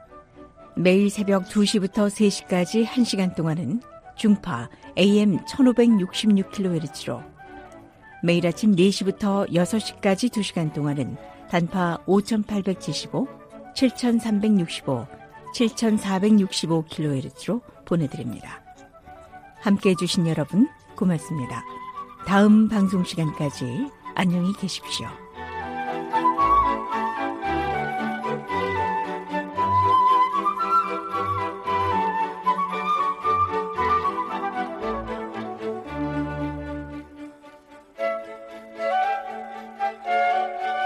매일 새벽 2시부터 3시까지 1시간 동안은 중파 AM 1566kHz로 매일 아침 4시부터 6시까지 2시간 동안은 단파 5875, 7365, 7465kHz로 보내드립니다. 함께해 주신 여러분 고맙습니다. 다음 방송 시간까지 안녕히 계십시오.